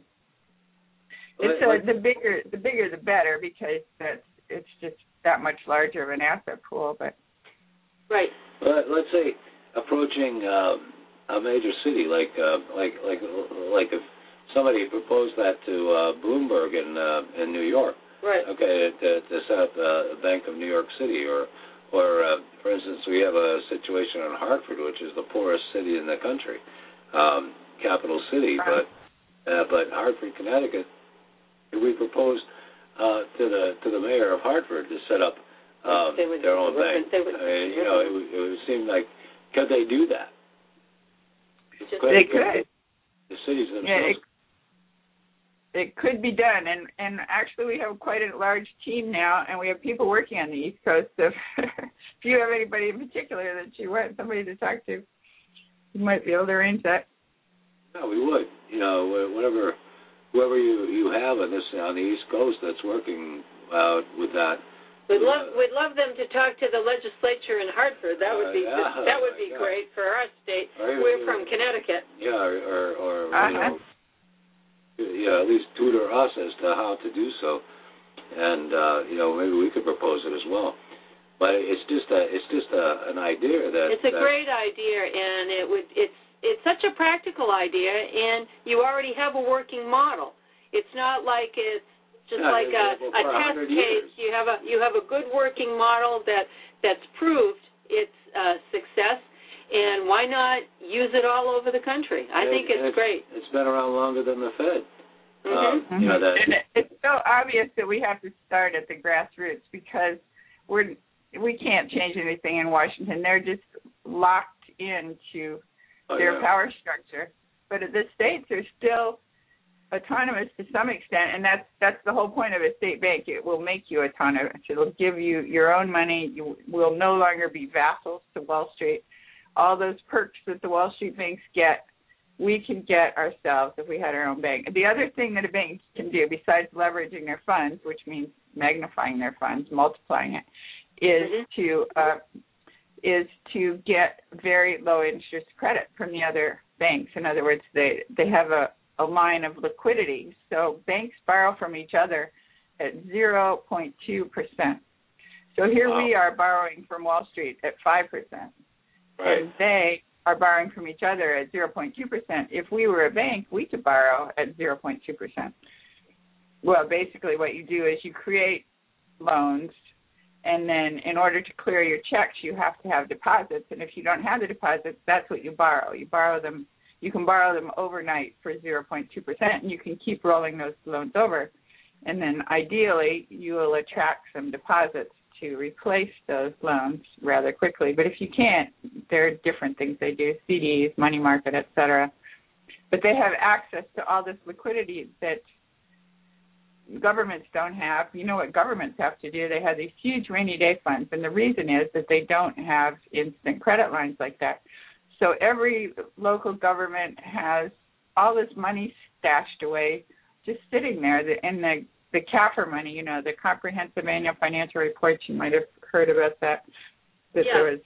It's the bigger the better, because it's just that much larger of an asset pool. But right. Well, let's say approaching a major city like if somebody proposed that to Bloomberg in New York. Right. Okay, to set up a Bank of New York City, or for instance, we have a situation in Hartford, which is the poorest city in the country, capital city, but Hartford, Connecticut, we proposed to the mayor of Hartford to set up their own bank. It would seem like, could they do that? They could. The cities themselves. Yeah, it could be done, and actually we have quite a large team now, and we have people working on the East Coast. So if you have anybody in particular that you want somebody to talk to, you might be able to arrange that. Yeah, we would. Whoever you have on the East Coast that's working with that. We'd love them to talk to the legislature in Hartford. That would be great for our state. We're from Connecticut. Yeah, or at least tutor us as to how to do so, and maybe we could propose it as well. But it's just an idea that it's a great idea, and it's such a practical idea, and you already have a working model. It's not like it's just like a test case. You have a good working model that's proved its success. And why not use it all over the country? I think it's great. It's been around longer than the Fed. Mm-hmm. And it's so obvious that we have to start at the grassroots, because we can't change anything in Washington. They're just locked into their power structure. But the states are still autonomous to some extent, and that's the whole point of a state bank. It will make you autonomous. It will give you your own money. You will no longer be vassals to Wall Street. All those perks that the Wall Street banks get, we can get ourselves if we had our own bank. The other thing that a bank can do, besides leveraging their funds, which means magnifying their funds, multiplying it, is to get very low interest credit from the other banks. In other words, they have a line of liquidity. So banks borrow from each other at 0.2%. So here we are borrowing from Wall Street at 5%. Right. And are borrowing from each other at 0.2%. If we were a bank, we could borrow at 0.2%. Well, basically what you do is you create loans, and then in order to clear your checks, you have to have deposits. And if you don't have the deposits, that's what you borrow. You borrow them. You can borrow them overnight for 0.2%, and you can keep rolling those loans over. And then ideally, you will attract some deposits to replace those loans rather quickly. But if you can't, there are different things they do, CDs, money market, et cetera. But they have access to all this liquidity that governments don't have. You know what governments have to do? They have these huge rainy day funds, and the reason is that they don't have instant credit lines like that. So every local government has all this money stashed away, just sitting there, and the CAFR money, you know, the Comprehensive Annual Financial Reports. You might have heard about that. That yeah. There was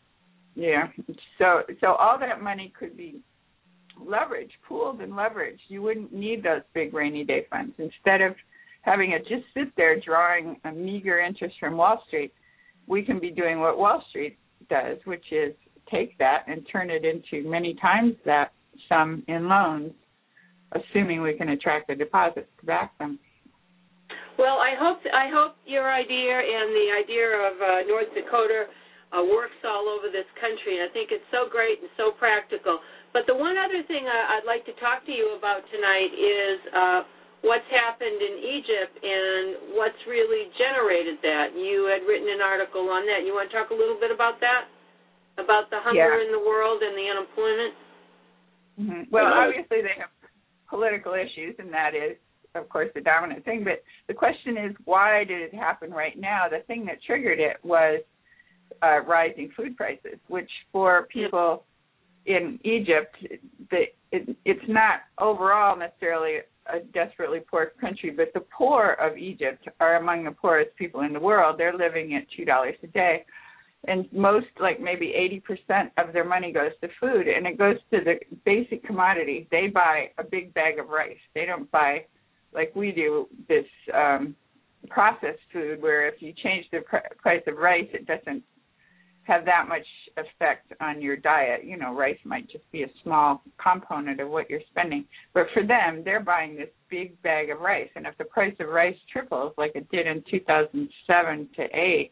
So all that money could be leveraged, pooled and leveraged. You wouldn't need those big rainy day funds. Instead of having it just sit there drawing a meager interest from Wall Street, we can be doing what Wall Street does, which is take that and turn it into many times that sum in loans, assuming we can attract the deposits to back them. Well, I hope your idea and the idea of North Dakota works all over this country. I think it's so great and so practical. But the one other thing I'd like to talk to you about tonight is what's happened in Egypt and what's really generated that. You had written an article on that. You want to talk a little bit about that? About the hunger in the world and the unemployment? Mm-hmm. Well, obviously they have political issues, and that is, of course, the dominant thing. But the question is, why did it happen right now? The thing that triggered it was rising food prices, which for people in Egypt, it's not overall necessarily a desperately poor country, but the poor of Egypt are among the poorest people in the world. They're living at $2 a day. And most, like maybe 80% of their money goes to food, and it goes to the basic commodities. They buy a big bag of rice. They don't buy, like we do, this processed food where if you change the price of rice, it doesn't have that much effect on your diet. You know, rice might just be a small component of what you're spending. But for them, they're buying this big bag of rice. And if the price of rice triples, like it did in 2007 to 8,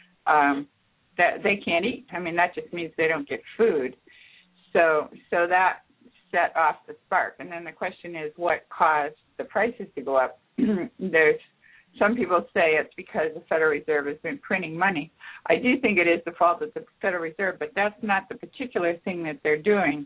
that they can't eat. I mean, that just means they don't get food. So that set off the spark. And then the question is, what caused the prices to go up? There's some people say it's because the Federal Reserve has been printing money. I do think it is the fault of the Federal Reserve, but that's not the particular thing that they're doing.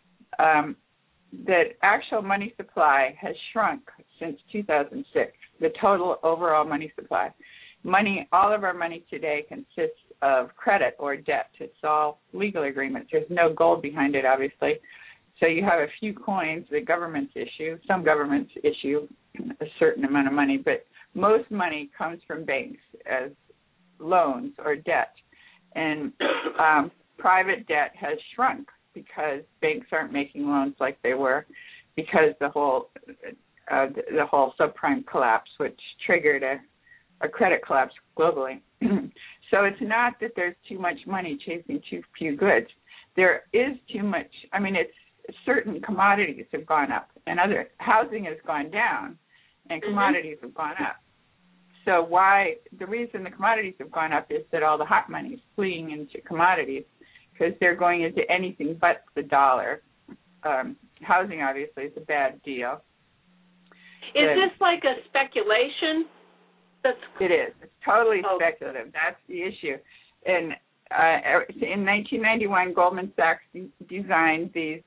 That actual money supply has shrunk since 2006, the total overall money supply. All of our money today consists of credit or debt. It's all legal agreements. There's no gold behind it, obviously. So you have a few coins that governments issue. Some governments issue a certain amount of money, but most money comes from banks as loans or debt. And private debt has shrunk because banks aren't making loans like they were, because the whole subprime collapse, which triggered a credit collapse globally. So it's not that there's too much money chasing too few goods. There is too much. I mean, it's certain commodities have gone up, and other housing has gone down, and commodities have gone up. So the reason the commodities have gone up is that all the hot money is fleeing into commodities because they're going into anything but the dollar. Housing, obviously, is a bad deal. Is this like a speculation? It is. It's totally speculative. That's the issue. And in 1991, Goldman Sachs designed these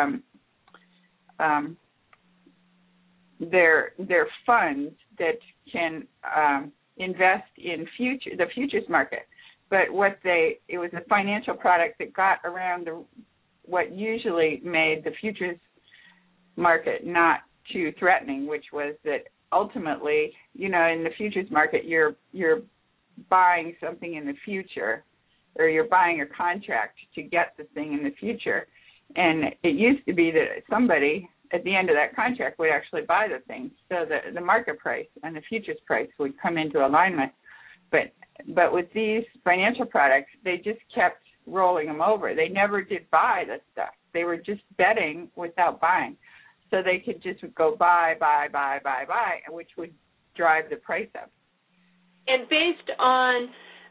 their funds that can invest in the futures market. But it was a financial product that got around what usually made the futures market not too threatening, which was that ultimately, you know, in the futures market, you're buying something in the future, or you're buying a contract to get the thing in the future. And it used to be that somebody at the end of that contract would actually buy the thing, so the market price and the futures price would come into alignment. But with these financial products, they just kept rolling them over. They never did buy the stuff. They were just betting without buying. So they could just go buy, which would drive the price up. And based on,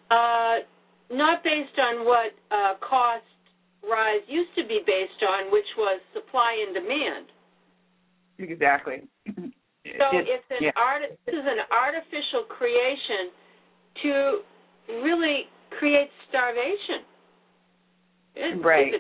not based on what cost rise used to be based on, which was supply and demand. Exactly. So this is an artificial creation to really create starvation. Right.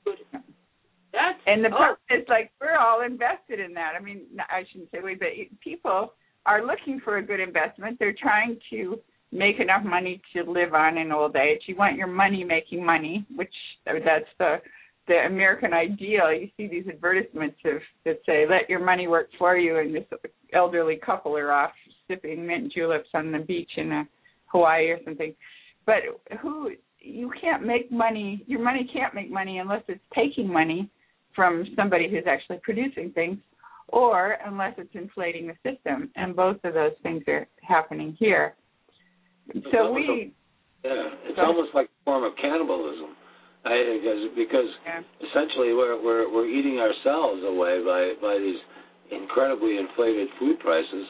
And the problem is, like, we're all invested in that. I mean, I shouldn't say we, but people are looking for a good investment. They're trying to make enough money to live on in old age. You want your money making money, which that's the American ideal. You see these advertisements that say, let your money work for you, and this elderly couple are off sipping mint juleps on the beach in Hawaii or something. But you can't make money, your money can't make money unless it's taking money from somebody who's actually producing things, or unless it's inflating the system. And both of those things are happening here. So it's almost like a form of cannibalism, because essentially we're eating ourselves away by these incredibly inflated food prices,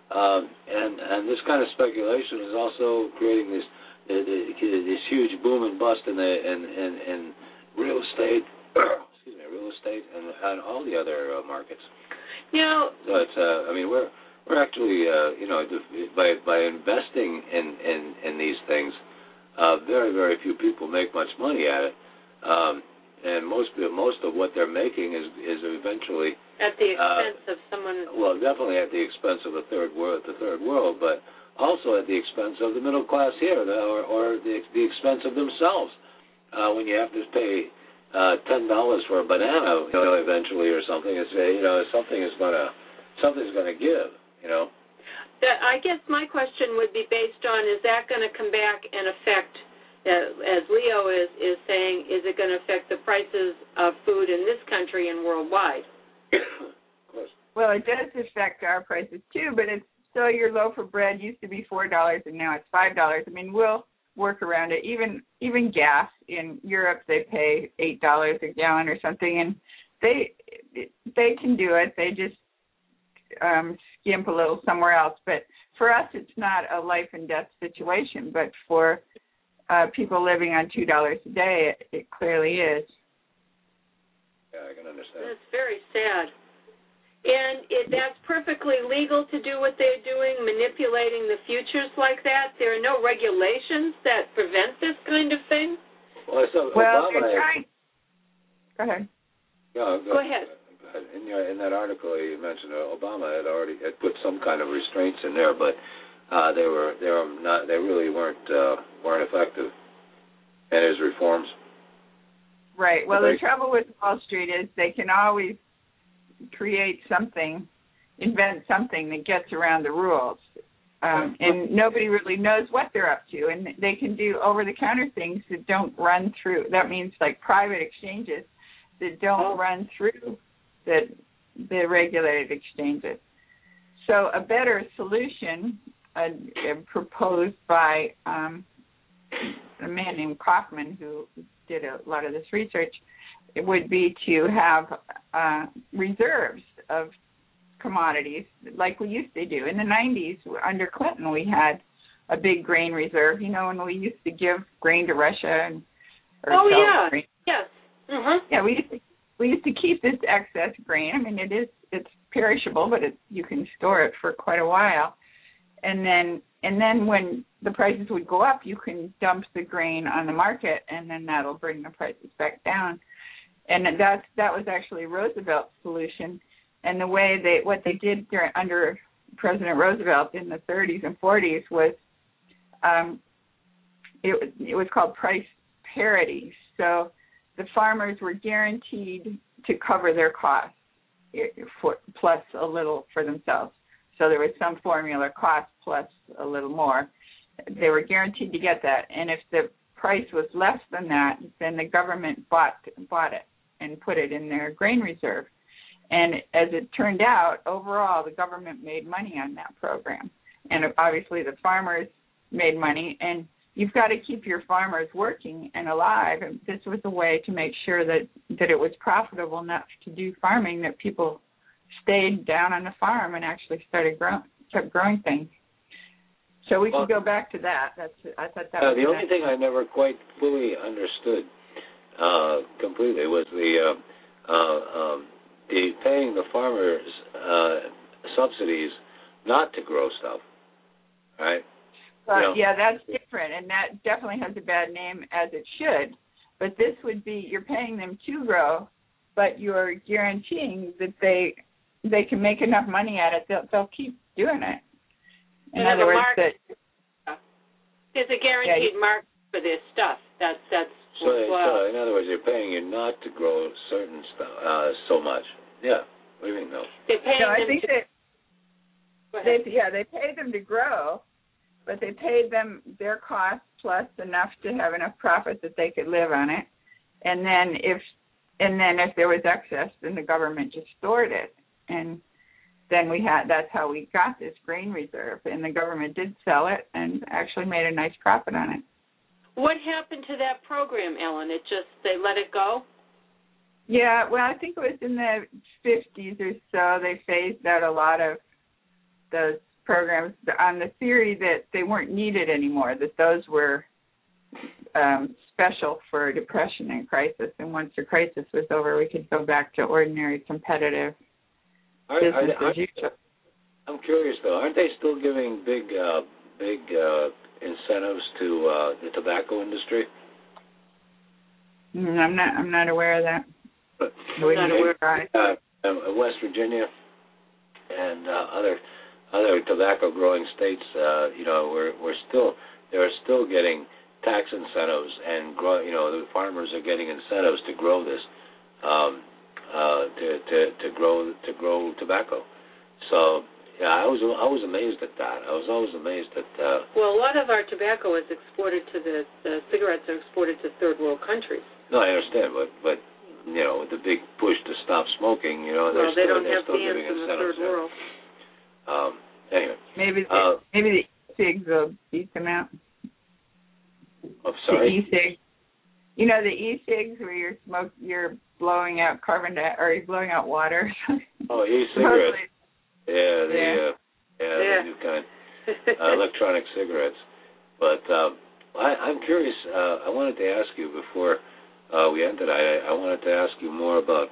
and this kind of speculation is also creating this huge boom and bust in real estate, real estate and all the other markets. Now, so it's we're actually by investing in these things, very, very few people make much money at it, and most of what they're making is eventually at the expense of someone. Well, definitely at the expense of the third world, but also at the expense of the middle class here, or the expense of themselves. When you have to pay $10 for a banana, eventually or something, something's gonna give. I guess my question would be based on, is that going to come back and affect, as Leo is saying, is it going to affect the prices of food in this country and worldwide? Of course. Well, it does affect our prices too, but it's still, your loaf of bread used to be $4 and now it's $5. I mean, we'll work around it. Even gas in Europe, they pay $8 a gallon or something, and they can do it. They just skimp a little somewhere else. But for us, it's not a life and death situation. But for people living on $2 a day, it clearly is. Yeah, I can understand. That's very sad. And that's perfectly legal to do what they're doing, manipulating the futures like that? There are no regulations that prevent this kind of thing? Well, they're trying. Go ahead. Go ahead. In that article you mentioned, Obama had put some kind of restraints in there, but they really weren't effective in his reforms. Right. Well, the trouble with Wall Street is they can always create something, invent something that gets around the rules, and nobody really knows what they're up to. And they can do over-the-counter things that don't run through. That means like private exchanges that don't run through the regulated exchanges. So a better solution proposed by a man named Kaufman, who did a lot of this research, it would be to have reserves of commodities like we used to do. In the 90s, under Clinton, we had a big grain reserve, when we used to give grain to Russia. Grain. Yes. Uh-huh. Yeah, we used to keep this excess grain. I mean, it's perishable, but you can store it for quite a while. And then when the prices would go up, you can dump the grain on the market, and then that'll bring the prices back down. And that was actually Roosevelt's solution. And the way what they did under President Roosevelt in the 30s and 40s was it was called price parity. So the farmers were guaranteed to cover their costs plus a little for themselves. So there was some formula, cost plus a little more. They were guaranteed to get that. And if the price was less than that, then the government bought it and put it in their grain reserve. And as it turned out, overall, the government made money on that program. And obviously the farmers made money, and you've got to keep your farmers working and alive. And this was a way to make sure that it was profitable enough to do farming, that people stayed down on the farm and actually kept growing things. So we can go back to that. I thought that was the only thing I never quite fully understood completely was the paying the farmers subsidies not to grow stuff, right? Yeah, that's different, and that definitely has a bad name, as it should. But this would be, you're paying them to grow, but you're guaranteeing that they can make enough money at it, they'll keep doing it. In other words, there's a guaranteed market for this stuff. That's so in other words, they're paying you not to grow certain stuff so much. Yeah. What do you mean, no? They're paying them. I think they pay them to grow, but they paid them their cost plus enough to have enough profit that they could live on it. And then if there was excess, then the government just stored it. And then that's how we got this grain reserve. And the government did sell it and actually made a nice profit on it. What happened to that program, Ellen? They let it go? Yeah, well, I think it was in the 50s or so they phased out a lot of those programs on the theory that they weren't needed anymore, that those were special for depression and crisis. And once the crisis was over, we could go back to ordinary competitive business as usual. I'm curious, though. Aren't they still giving big incentives to the tobacco industry? I'm not aware of that. I'm not aware. West Virginia and other tobacco growing states, they're still getting tax incentives, and the farmers are getting incentives to grow this, to grow tobacco. So yeah, I was amazed at that. I was always amazed at. Well, a lot of our tobacco is exported to the cigarettes are exported to third world countries. No, I understand, but with the big push to stop smoking, they don't have fans in the third world. Anyway, maybe the e-cigs will beat them out. I'm sorry. The e-cigs. The e-cigs where you're blowing out or you're blowing out water. Oh, e-cigarettes. The new kind, electronic cigarettes. But I'm curious. I wanted to ask you before we ended. I wanted to ask you more about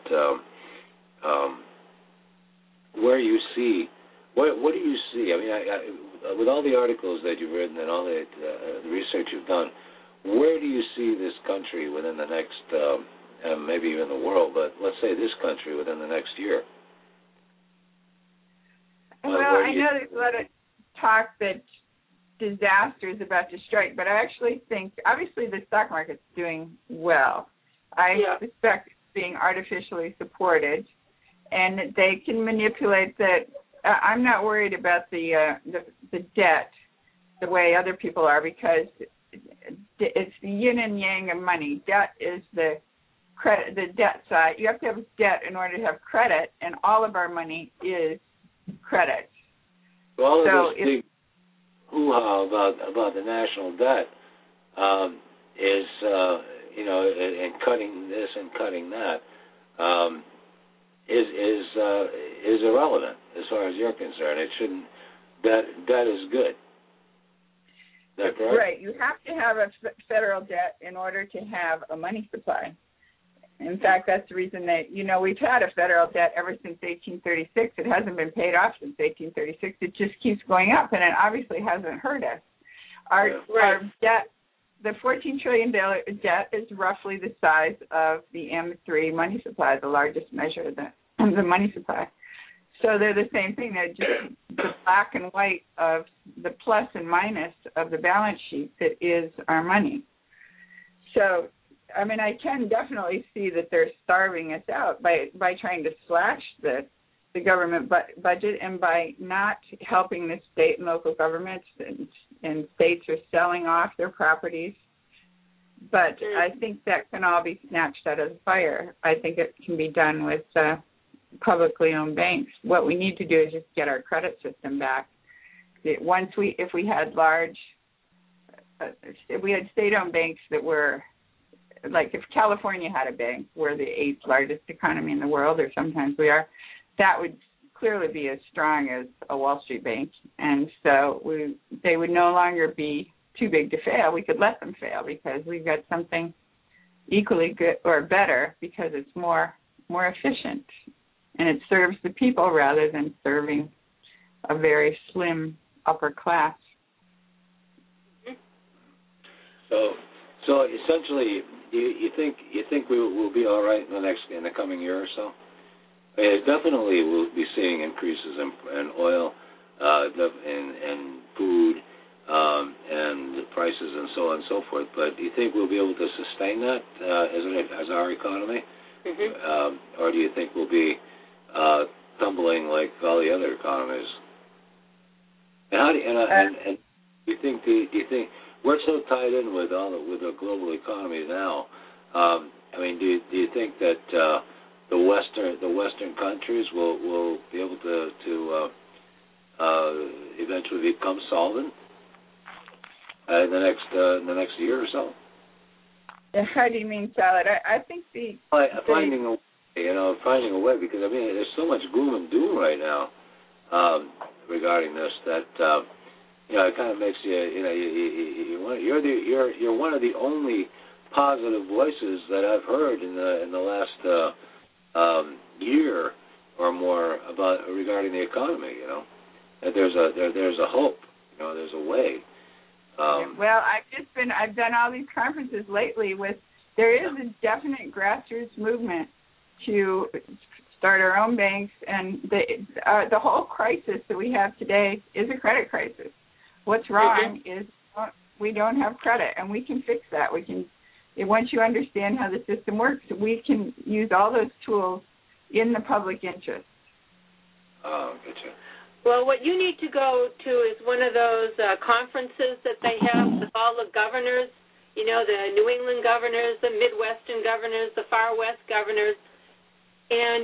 where you see. What do you see? I mean, with all the articles that you've written and all the research you've done, where do you see this country within the next, and maybe even the world, but let's say this country within the next year? Well, I know there's a lot of talk that disaster is about to strike, but I actually think, obviously, the stock market's doing well. I suspect it's being artificially supported, and they can manipulate that. I'm not worried about the debt the way other people are, because it's the yin and yang of money. Debt is the debt side. You have to have debt in order to have credit, and all of our money is credit. So all of this big hoo-ha about the national debt is, and cutting this and cutting that is irrelevant as far as you're concerned. It shouldn't. Debt is good. Is that correct? Right. You have to have a federal debt in order to have a money supply. In fact, that's the reason that, we've had a federal debt ever since 1836. It hasn't been paid off since 1836. It just keeps going up, and it obviously hasn't hurt us. Our debt, the $14 trillion debt, is roughly the size of the M3 money supply, the largest measure of the money supply. So they're the same thing. They're just the black and white of the plus and minus of the balance sheet that is our money. So, I mean, I can definitely see that they're starving us out by trying to slash the government budget, and by not helping the state and local governments, and states are selling off their properties. But I think that can all be snatched out of the fire. I think it can be done with publicly owned banks. What we need to do is just get our credit system back. If we had large we had state-owned banks that were, like if California had a bank, we're the 8th largest economy in the world, or sometimes we are, that would clearly be as strong as a Wall Street bank. And so they would no longer be too big to fail. We could let them fail because we've got something equally good or better because it's more efficient and it serves the people rather than serving a very slim upper class. So essentially, you think we will be all right in the coming year or so? It definitely will be seeing increases in oil, and food, and prices and so on and so forth. But do you think we'll be able to sustain that as our economy, or do you think we'll be tumbling like all the other economies? And how do you think we're so tied in with the global economy now? I mean, do you think that the Western countries will be able to eventually become solvent in the next year or so? How do you mean solid? I think finding a way, because I mean there's so much gloom and doom right now regarding this that it kind of makes you're one of the only positive voices that I've heard in the last year or more regarding the economy. That there's a hope. There's a way. Well, I've done all these conferences lately there is a definite grassroots movement to start our own banks, and the whole crisis that we have today is a credit crisis. What's wrong is we don't have credit, and we can fix that. Once you understand how the system works, we can use all those tools in the public interest. Oh, gotcha. Well, what you need to go to is one of those conferences that they have with all the governors, the New England governors, the Midwestern governors, the Far West governors, and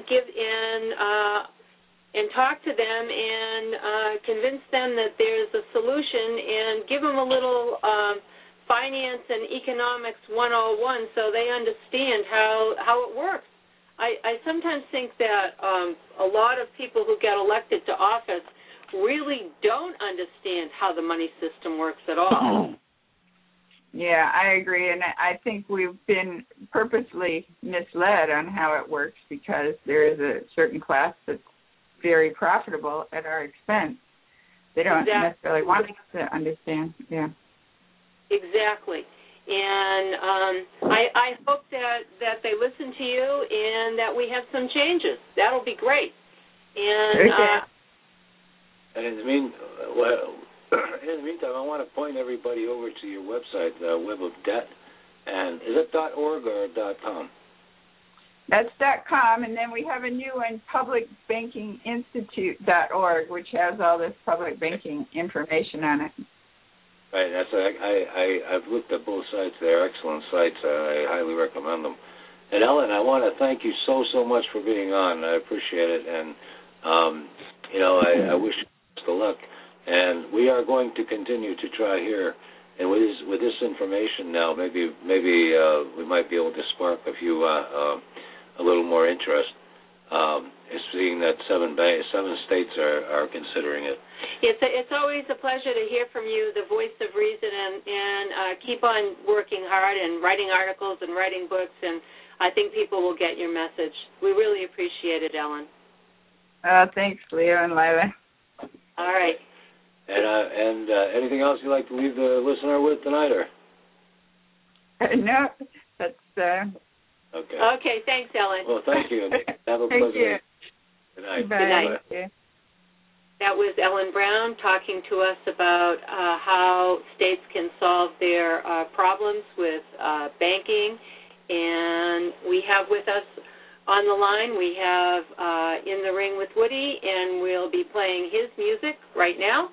talk to them and convince them that there's a solution and give them a little finance and economics 101 so they understand how it works. I sometimes think that a lot of people who get elected to office really don't understand how the money system works at all. Yeah, I agree, and I think we've been purposely misled on how it works because there is a certain class that's very profitable at our expense. They don't necessarily want us to understand. Yeah. Exactly. And I hope that they listen to you and that we have some changes. That'll be great. And in the meantime, I want to point everybody over to your website, Web of Debt. And is it .org or .com? That's .com, and then we have a new one, publicbankinginstitute.org, which has all this public banking information on it. Right, I've looked at both sites. They're excellent sites. I highly recommend them. And Ellen, I want to thank you so much for being on. I appreciate it, and I wish you best of luck. And we are going to continue to try here. And with this information now, maybe we might be able to spark a little more interest. Seeing that seven states are considering it. It's always a pleasure to hear from you, the voice of reason, and keep on working hard and writing articles and writing books, and I think people will get your message. We really appreciate it, Ellen. Thanks, Leo and Lila. All right. And anything else you'd like to leave the listener with tonight, or? No, that's... Okay, thanks, Ellen. Well, thank you. Have a pleasant day. Good night. Bye. Good night. That was Ellen Brown talking to us about how states can solve their problems with banking. And we have with us on the line, we have In the Ring with Woody, and we'll be playing his music right now.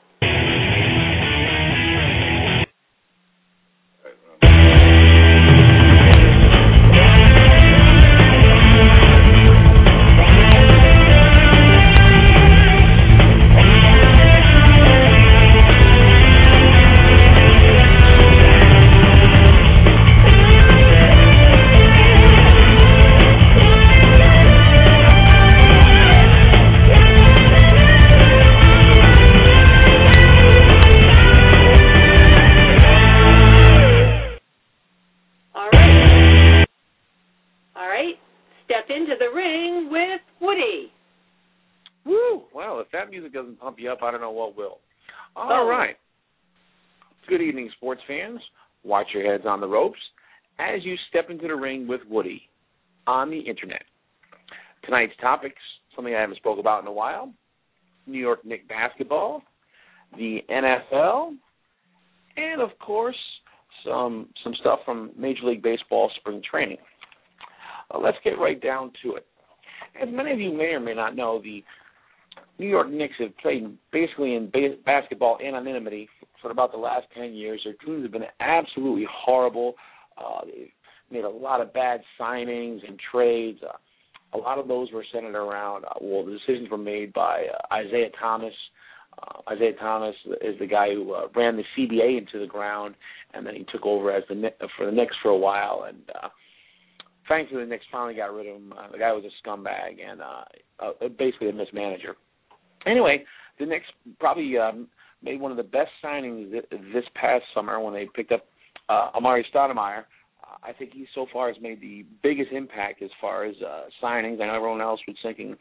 step into the ring with Woody. Woo! Well, if that music doesn't pump you up, I don't know what will. All right. Good evening, sports fans. Watch your heads on the ropes as you step into the ring with Woody on the Internet. Tonight's topics, something I haven't spoke about in a while, New York Knicks basketball, the NFL, and, of course, some stuff from Major League Baseball spring training. Let's get right down to it. As many of you may or may not know, the New York Knicks have played basically in basketball anonymity for about the last 10 years. Their teams have been absolutely horrible. They've made a lot of bad signings and trades. A lot of those were centered around, the decisions were made by Isaiah Thomas. Isaiah Thomas is the guy who ran the CBA into the ground, and then he took over as for the Knicks for a while. And thankfully, the Knicks finally got rid of him. The guy was a scumbag and basically a mismanager. Anyway, the Knicks probably made one of the best signings this past summer when they picked up Amari Stoudemire. I think he so far has made the biggest impact as far as signings. I know everyone else was thinking,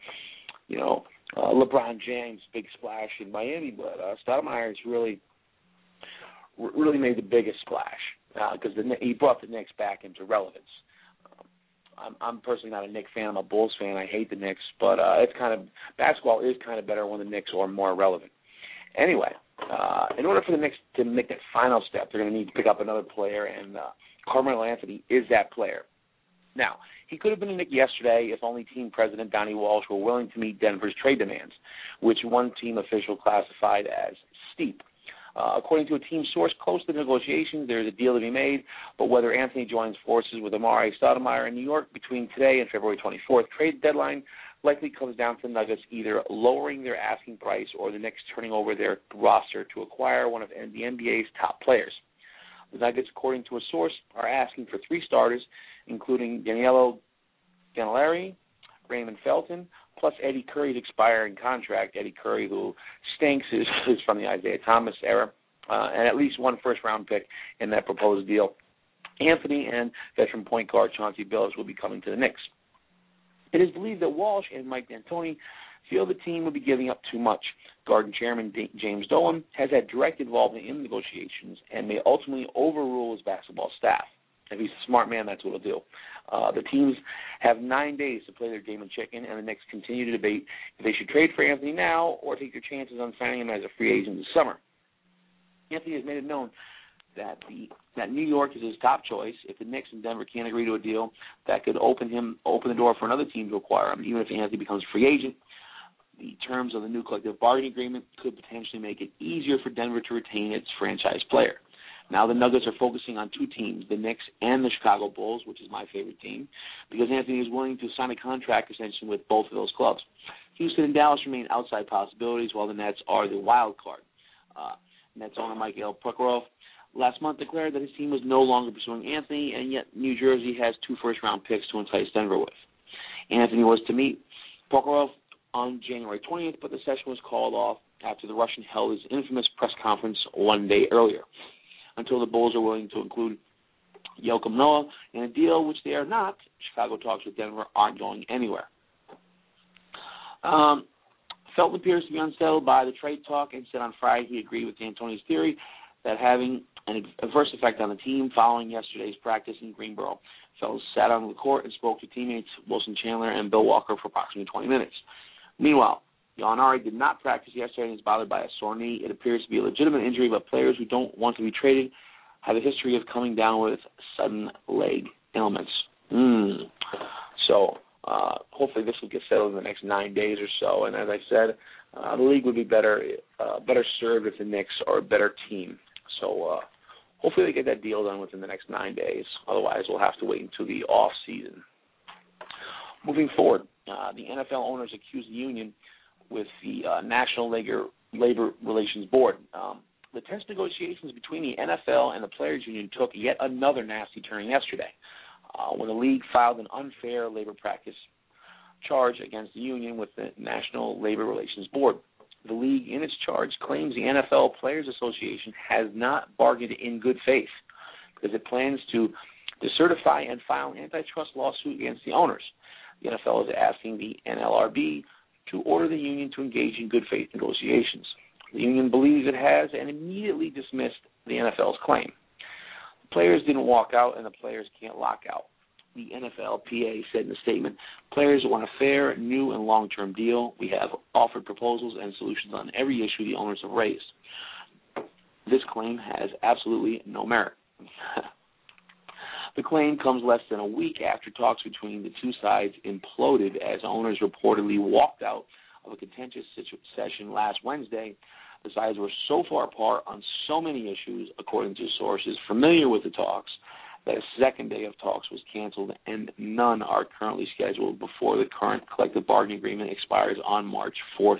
LeBron James, big splash in Miami, but Stoudemire has really made the biggest splash because he brought the Knicks back into relevance. I'm personally not a Knicks fan. I'm a Bulls fan. I hate the Knicks, but basketball is kind of better when the Knicks are more relevant. Anyway, in order for the Knicks to make that final step, they're going to need to pick up another player, and Carmelo Anthony is that player. Now, he could have been a Knick yesterday if only team president Donnie Walsh were willing to meet Denver's trade demands, which one team official classified as steep. According to a team source close to the negotiations, there is a deal to be made, but whether Anthony joins forces with Amari Stoudemire in New York between today and February 24th trade deadline likely comes down to the Nuggets either lowering their asking price or the Knicks turning over their roster to acquire one of the NBA's top players. The Nuggets, according to a source, are asking for 3 starters, including Danilo Gallinari, Raymond Felton, plus Eddie Curry's expiring contract. Eddie Curry, who stinks, is from the Isaiah Thomas era, and at least one first-round pick in that proposed deal. Anthony and veteran point guard Chauncey Billups will be coming to the Knicks. It is believed that Walsh and Mike D'Antoni feel the team will be giving up too much. Garden chairman James Dolan has had direct involvement in negotiations and may ultimately overrule his basketball staff. If he's a smart man, that's what he'll do. The teams have 9 days to play their game of chicken, and the Knicks continue to debate if they should trade for Anthony now or take their chances on signing him as a free agent this summer. Anthony has made it known that New York is his top choice. If the Knicks and Denver can't agree to a deal, that could open the door for another team to acquire him, even if Anthony becomes a free agent. The terms of the new collective bargaining agreement could potentially make it easier for Denver to retain its franchise player. Now the Nuggets are focusing on 2 teams, the Knicks and the Chicago Bulls, which is my favorite team, because Anthony is willing to sign a contract extension with both of those clubs. Houston and Dallas remain outside possibilities, while the Nets are the wild card. Nets owner Mikhail Prokhorov last month declared that his team was no longer pursuing Anthony, and yet New Jersey has 2 first-round picks to entice Denver with. Anthony was to meet Prokhorov on January 20th, but the session was called off after the Russian held his infamous press conference one day earlier. Until the Bulls are willing to include Joakim Noah in a deal, which they are not, Chicago talks with Denver aren't going anywhere. Felton appears to be unsettled by the trade talk and said on Friday he agreed with D'Antoni's theory that having an adverse effect on the team following yesterday's practice in Greensboro. Felton sat on the court and spoke to teammates Wilson Chandler and Bill Walker for approximately 20 minutes. Meanwhile, Gallinari did not practice yesterday and is bothered by a sore knee. It appears to be a legitimate injury, but players who don't want to be traded have a history of coming down with sudden leg ailments. So hopefully this will get settled in the next 9 days or so. And as I said, the league would be better served if the Knicks are a better team. So hopefully they get that deal done within the next 9 days. Otherwise, we'll have to wait until the off season. Moving forward, the NFL owners accused the union with the National Labor Relations Board. The tense negotiations between the NFL and the Players Union took yet another nasty turn yesterday when the league filed an unfair labor practice charge against the union with the National Labor Relations Board. The league, in its charge, claims the NFL Players Association has not bargained in good faith because it plans to decertify and file an antitrust lawsuit against the owners. The NFL is asking the NLRB to order the union to engage in good faith negotiations. The union believes it has and immediately dismissed the NFL's claim. The players didn't walk out and the players can't lock out. The NFLPA said in a statement, players want a fair, new, and long-term deal. We have offered proposals and solutions on every issue the owners have raised. This claim has absolutely no merit. The claim comes less than a week after talks between the two sides imploded as owners reportedly walked out of a contentious session last Wednesday. The sides were so far apart on so many issues, according to sources familiar with the talks, that a second day of talks was canceled, and none are currently scheduled before the current collective bargaining agreement expires on March 4th.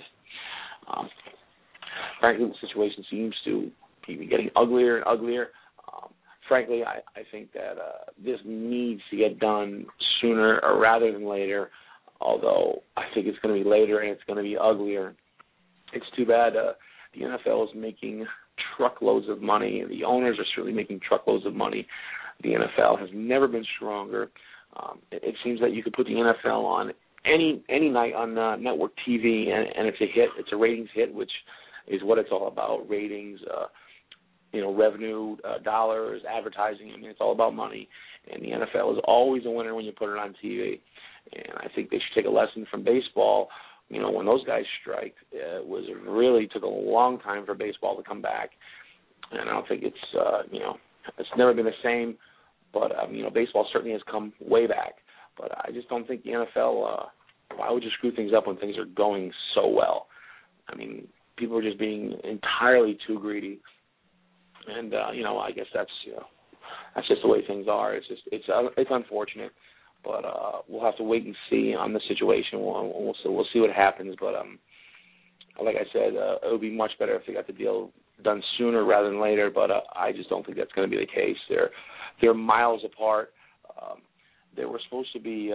Frankly, the situation seems to be getting uglier and uglier. Frankly, I think that this needs to get done sooner or rather than later, although I think it's going to be later and it's going to be uglier. It's too bad the NFL is making truckloads of money. The owners are certainly making truckloads of money. The NFL has never been stronger. It seems that you could put the NFL on any night on network TV, and it's a hit. It's a ratings hit, which is what it's all about, ratings, revenue, dollars, advertising. I mean, it's all about money, and the NFL is always a winner when you put it on TV. And I think they should take a lesson from baseball. When those guys striked, it really took a long time for baseball to come back, and I don't think it's it's never been the same. But baseball certainly has come way back. But I just don't think the NFL. Why would you screw things up when things are going so well? I mean, people are just being entirely too greedy. And I guess that's just the way things are. It's unfortunate, but we'll have to wait and see on the situation. We'll see what happens. But like I said, it would be much better if they got the deal done sooner rather than later. But I just don't think that's going to be the case. They're miles apart. They were supposed to be.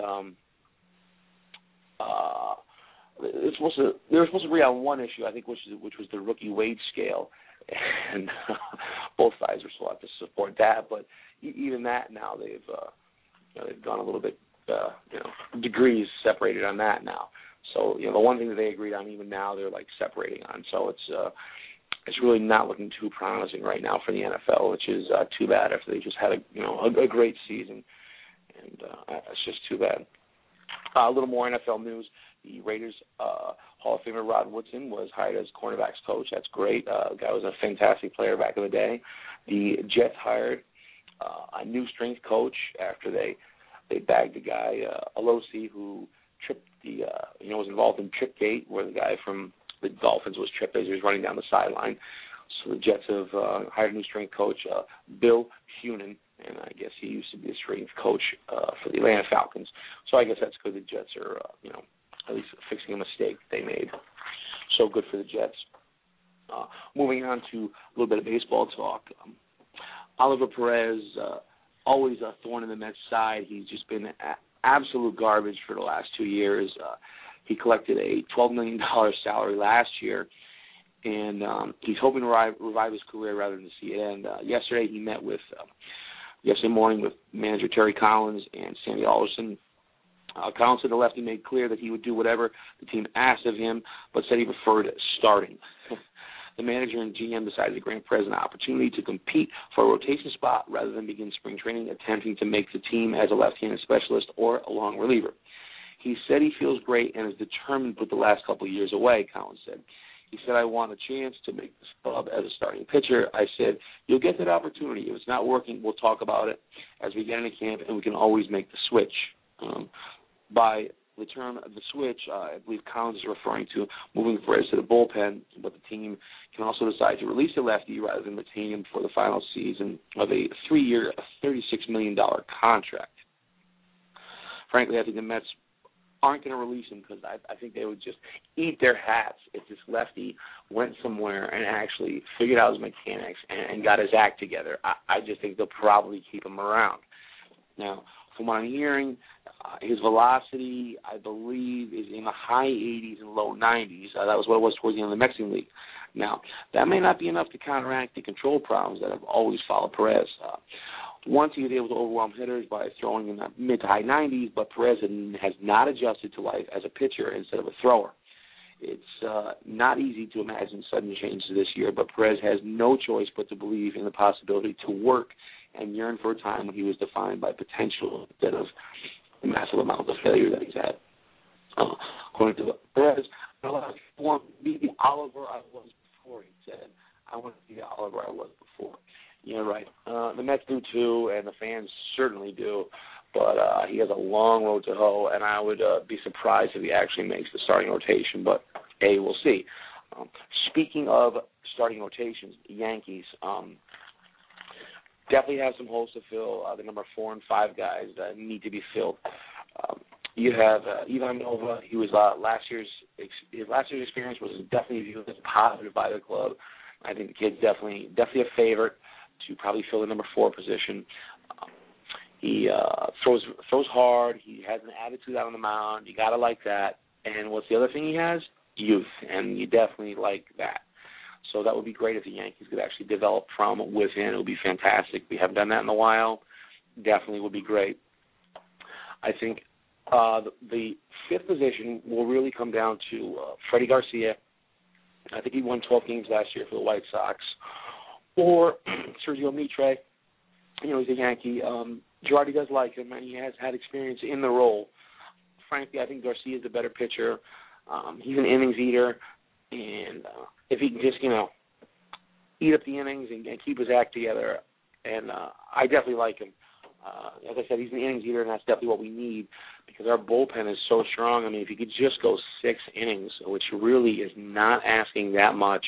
They were supposed to agree on one issue, I think, which was the rookie wage scale. And both sides were still have to support that, but even that now they've gone a little bit degrees separated on that now. So the one thing that they agreed on, even now they're like separating on. So it's really not looking too promising right now for the NFL, which is too bad after they just had a great season, and it's just too bad. A little more NFL news. The Raiders Hall of Famer Rod Woodson was hired as cornerbacks coach. That's great. The guy was a fantastic player back in the day. The Jets hired a new strength coach after they bagged a guy, Alosi, who tripped was involved in Tripgate, where the guy from the Dolphins was tripped as he was running down the sideline. So the Jets have hired a new strength coach, Bill Hunan, and I guess he used to be a strength coach for the Atlanta Falcons. So I guess that's good. The Jets are, at least fixing a mistake they made. So good for the Jets. Moving on to a little bit of baseball talk. Oliver Perez, always a thorn in the Mets' side. He's just been absolute garbage for the last 2 years. He collected a $12 million salary last year, and he's hoping to revive his career rather than see it end. Yesterday he met with, yesterday morning with manager Terry Collins and Sandy Alderson. Collins said the lefty made clear that he would do whatever the team asked of him, but said he preferred starting. The manager and GM decided to grant Perez an opportunity to compete for a rotation spot rather than begin spring training attempting to make the team as a left-handed specialist or a long reliever. He said he feels great and is determined to put the last couple of years away, Collins said. He said, I want a chance to make this club as a starting pitcher. I said, you'll get that opportunity. If it's not working, we'll talk about it as we get into camp, and we can always make the switch. By the term of the switch, I believe Collins is referring to moving Perez to the bullpen, but the team can also decide to release the lefty rather than retain him for the final season of a 3-year, $36 million contract. Frankly, I think the Mets aren't going to release him because I think they would just eat their hats if this lefty went somewhere and actually figured out his mechanics and got his act together. I just think they'll probably keep him around. Now, from what I'm hearing, his velocity, I believe, is in the high 80s and low 90s. That was what it was towards the end of the Mexican League. Now, that may not be enough to counteract the control problems that have always followed Perez. Once he was able to overwhelm hitters by throwing in the mid to high 90s, but Perez has not adjusted to life as a pitcher instead of a thrower. It's not easy to imagine sudden changes this year, but Perez has no choice but to believe in the possibility to work and yearn for a time when he was defined by potential instead of the massive amounts of failure that he's had. According to Perez, I want to be the Oliver I was before, he said. I want to be the Oliver I was before. Yeah, right. The Mets do too, and the fans certainly do. But he has a long road to hoe, and I would be surprised if he actually makes the starting rotation. But, hey, we'll see. Speaking of starting rotations, the Yankees definitely have some holes to fill. The number 4 and 5 guys need to be filled. You have Ivan Nova. He was his last year's experience was definitely viewed as positive by the club. I think the kid's definitely a favorite to probably fill the number 4 position. He throws hard. He has an attitude out on the mound. You gotta like that. And what's the other thing he has? Youth, and you definitely like that. So that would be great if the Yankees could actually develop from within. It would be fantastic. We haven't done that in a while. Definitely would be great. I think the 5th position will really come down to Freddie Garcia. I think he won 12 games last year for the White Sox. Or Sergio Mitre. You know, he's a Yankee. Girardi does like him, and he has had experience in the role. Frankly, I think Garcia is a better pitcher. He's an innings eater, and if he can just, eat up the innings and keep his act together, and I definitely like him. As I said, he's an innings eater, and that's definitely what we need because our bullpen is so strong. I mean, if he could just go 6 innings, which really is not asking that much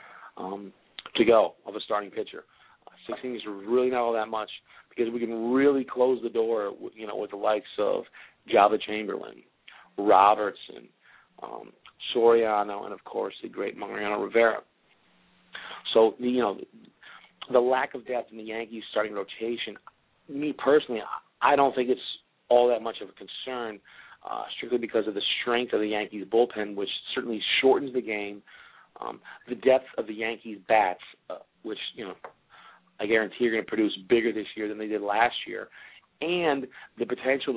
to go of a starting pitcher. 6 innings is really not all that much because we can really close the door, with the likes of Java Chamberlain, Robertson, Soriano, and, of course, the great Mariano Rivera. So, the lack of depth in the Yankees starting rotation, me personally, I don't think it's all that much of a concern, strictly because of the strength of the Yankees bullpen, which certainly shortens the game. The depth of the Yankees bats, which, I guarantee are going to produce bigger this year than they did last year, and the potential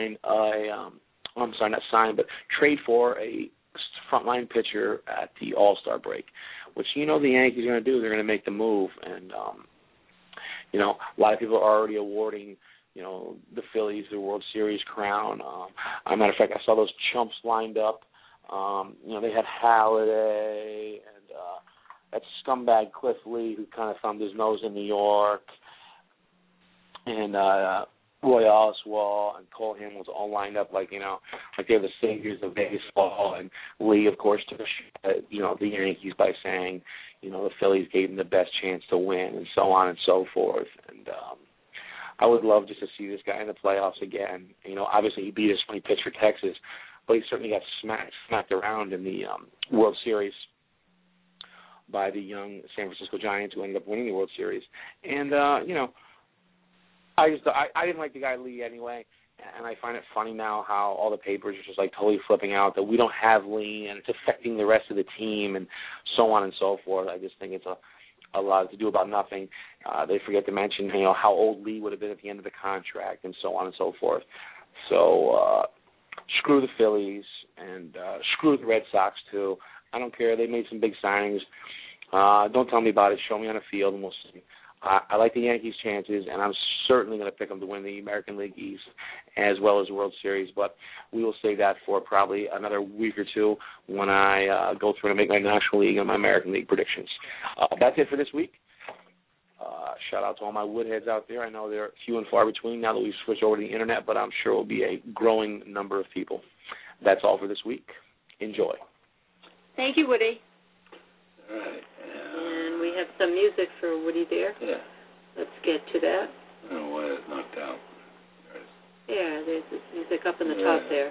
to trade for a frontline pitcher at the All-Star break, which the Yankees are going to do. They're going to make the move, and a lot of people are already awarding the Phillies the World Series crown. As a matter of fact, I saw those chumps lined up. They had Halladay and that scumbag Cliff Lee, who kind of thumbed his nose in New York, and Roy Oswalt and Cole Hamels was all lined up like they're the saviors of baseball. And Lee, of course, took the Yankees by saying, the Phillies gave them the best chance to win, and so on and so forth. And I would love just to see this guy in the playoffs again. Obviously he beat us when he pitched for Texas, but he certainly got smacked around in the World Series by the young San Francisco Giants, who ended up winning the World Series. And, I didn't like the guy Lee anyway, and I find it funny now how all the papers are just totally flipping out that we don't have Lee and it's affecting the rest of the team and so on and so forth. I just think it's a lot to do about nothing. They forget to mention, how old Lee would have been at the end of the contract and so on and so forth. So screw the Phillies and screw the Red Sox too. I don't care. They made some big signings. Don't tell me about it. Show me on the field, and we'll see. I like the Yankees' chances, and I'm certainly going to pick them to win the American League East as well as the World Series, but we will save that for probably another week or two when I go through and make my National League and my American League predictions. That's it for this week. Shout out to all my woodheads out there. I know they're few and far between now that we've switched over to the Internet, but I'm sure it will be a growing number of people. That's all for this week. Enjoy. Thank you, Woody. All right. And we have some music for Woody there. Yeah. Let's get to that. I don't know why it's knocked out. Yeah, there's this music up in the top there.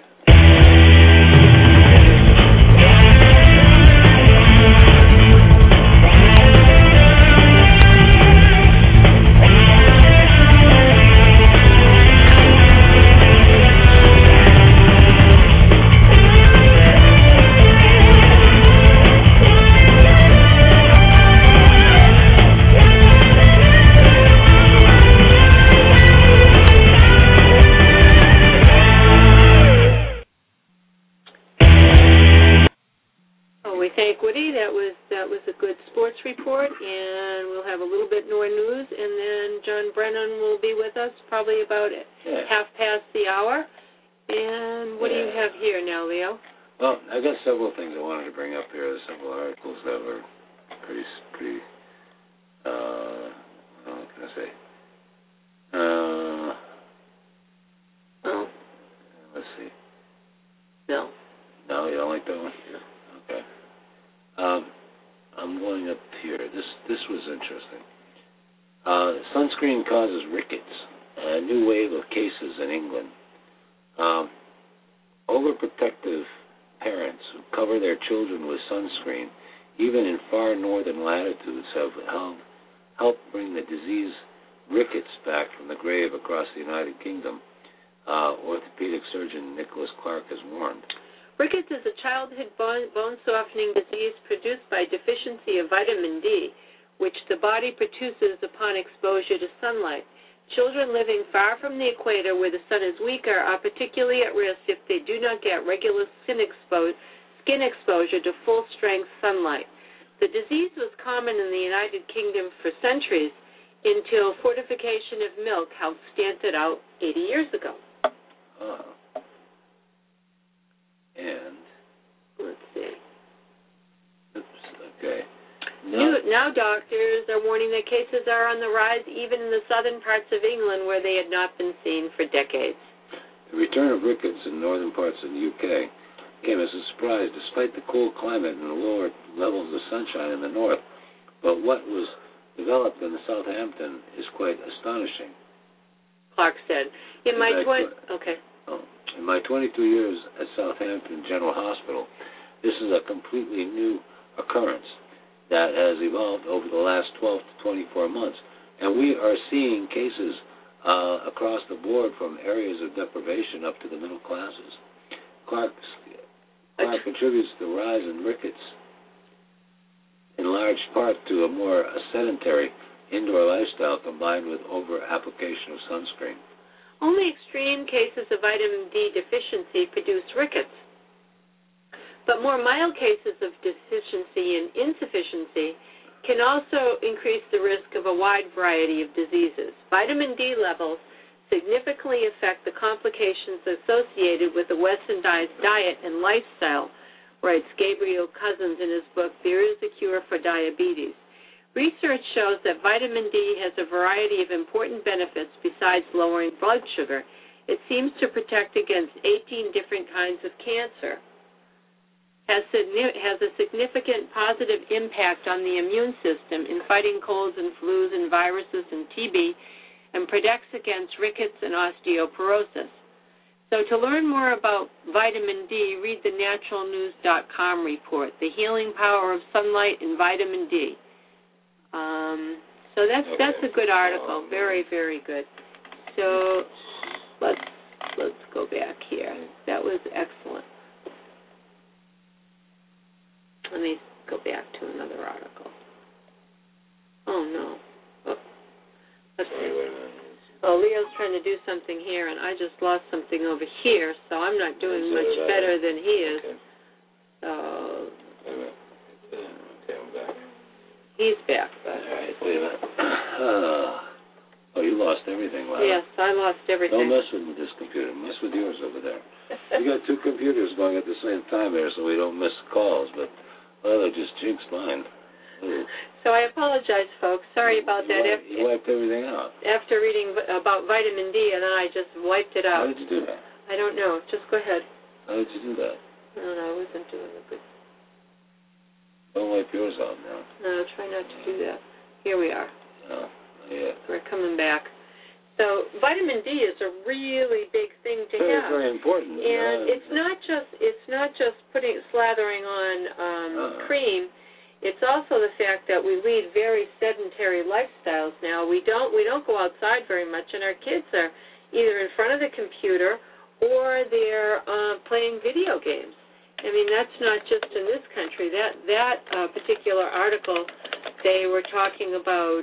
Mike Woody. That was a good sports report, and we'll have a little bit more news, and then John Brennan will be with us probably about 1:30. And what do you have here now, Leo? Well, I got several things I wanted to bring up here. There's several articles that were pretty what can I say? Let's see. No. No, you don't like that one? No. Okay. I'm going up here. This was interesting. Sunscreen causes rickets. A new wave of cases in England. Overprotective parents who cover their children with sunscreen, even in far northern latitudes, have helped bring the disease rickets back from the grave across the United Kingdom. Orthopedic surgeon Nicholas Clark has warned. Rickets is a childhood bone-softening disease produced by deficiency of vitamin D, which the body produces upon exposure to sunlight. Children living far from the equator where the sun is weaker are particularly at risk if they do not get regular skin exposure to full-strength sunlight. The disease was common in the United Kingdom for centuries until fortification of milk helped stamp it out 80 years ago. And let's see. Okay. Now doctors are warning that cases are on the rise even in the southern parts of England where they had not been seen for decades. The return of rickets in northern parts of the UK came as a surprise despite the cool climate and the lower levels of sunshine in the north. But what was developed in Southampton is quite astonishing. Clark said. In my 22 years at Southampton General Hospital, this is a completely new occurrence that has evolved over the last 12 to 24 months. And we are seeing cases across the board from areas of deprivation up to the middle classes. Clark contributes to the rise in rickets in large part to a more sedentary indoor lifestyle combined with over-application of sunscreen. Only extreme cases of vitamin D deficiency produce rickets. But more mild cases of deficiency and insufficiency can also increase the risk of a wide variety of diseases. Vitamin D levels significantly affect the complications associated with the westernized diet and lifestyle, writes Gabriel Cousins in his book, There is a Cure for Diabetes. Research shows that vitamin D has a variety of important benefits besides lowering blood sugar. It seems to protect against 18 different kinds of cancer, has a significant positive impact on the immune system in fighting colds and flus and viruses and TB, and protects against rickets and osteoporosis. So to learn more about vitamin D, read the naturalnews.com report, The Healing Power of Sunlight and Vitamin D. So that's a good article, very, very good. So let's go back here. That was excellent. Let me go back to another article. Oh, no. Let's see. Oh, Leo's trying to do something here, and I just lost something over here, so I'm not doing much better than he is. So I'm back. He's back. All right, wait a minute. Oh, you lost everything. Wow. Yes, I lost everything. Don't mess with this computer. Mess with yours over there. We got two computers going at the same time here, so we don't miss calls, but I just jinxed mine. Ooh. So I apologize, folks. Sorry about that. You wiped everything out. After reading about vitamin D, and then I just wiped it out. How did you do that? I don't know. Just go ahead. How did you do that? I don't know. I wasn't doing a good. Don't wipe yours out now. No, try not to do that. Here we are. Oh, yeah. We're coming back. So vitamin D is a really big thing to have. Very important. And it's not just slathering on cream. It's also the fact that we lead very sedentary lifestyles now. We don't go outside very much, and our kids are either in front of the computer or they're playing video games. I mean, that's not just in this country. That particular article, they were talking about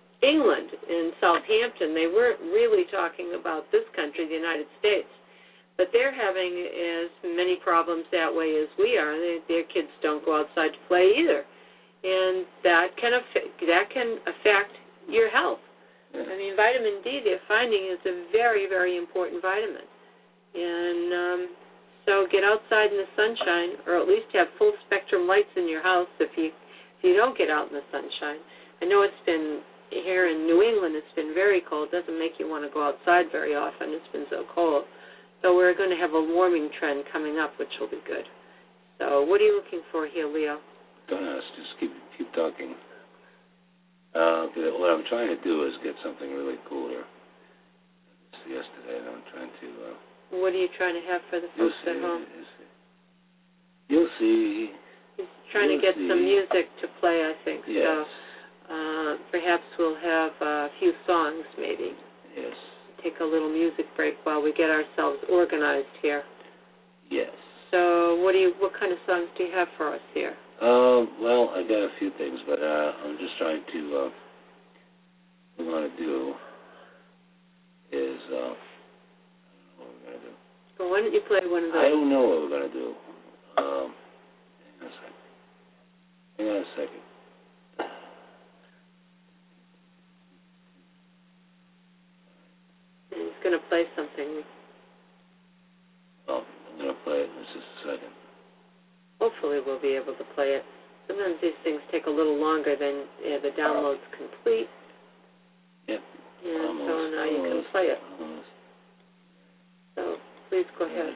England and Southampton. They weren't really talking about this country, the United States. But they're having as many problems that way as we are. Their kids don't go outside to play either, and that can affect your health. Yeah. I mean, vitamin D, they're finding, is a very, very important vitamin. And so get outside in the sunshine, or at least have full spectrum lights in your house if you don't get out in the sunshine. I know it's been here in New England, it's been very cold. It doesn't make you want to go outside very often. It's been so cold. So we're going to have a warming trend coming up, which will be good. So what are you looking for here, Leo? Don't ask. Just keep talking. What I'm trying to do is get something really cooler. Yesterday, and I'm trying to... what are you trying to have for the folks at home? You'll see. He's trying to get some music to play, I think. Yes. So perhaps we'll have a few songs, maybe. Yes. Take a little music break while we get ourselves organized here. Yes. So what kind of songs do you have for us here? Well, I got a few things, but I'm just trying to... what we want to do is... I don't know what we're going to do. Well, why don't you play one of those? I don't know what we're going to do. Hang on a second. He's going to play something. Oh, I'm going to play it in just a second. Hopefully we'll be able to play it. Sometimes these things take a little longer than the download's complete. Yep. And almost, so now you can play it. Almost. So please go ahead.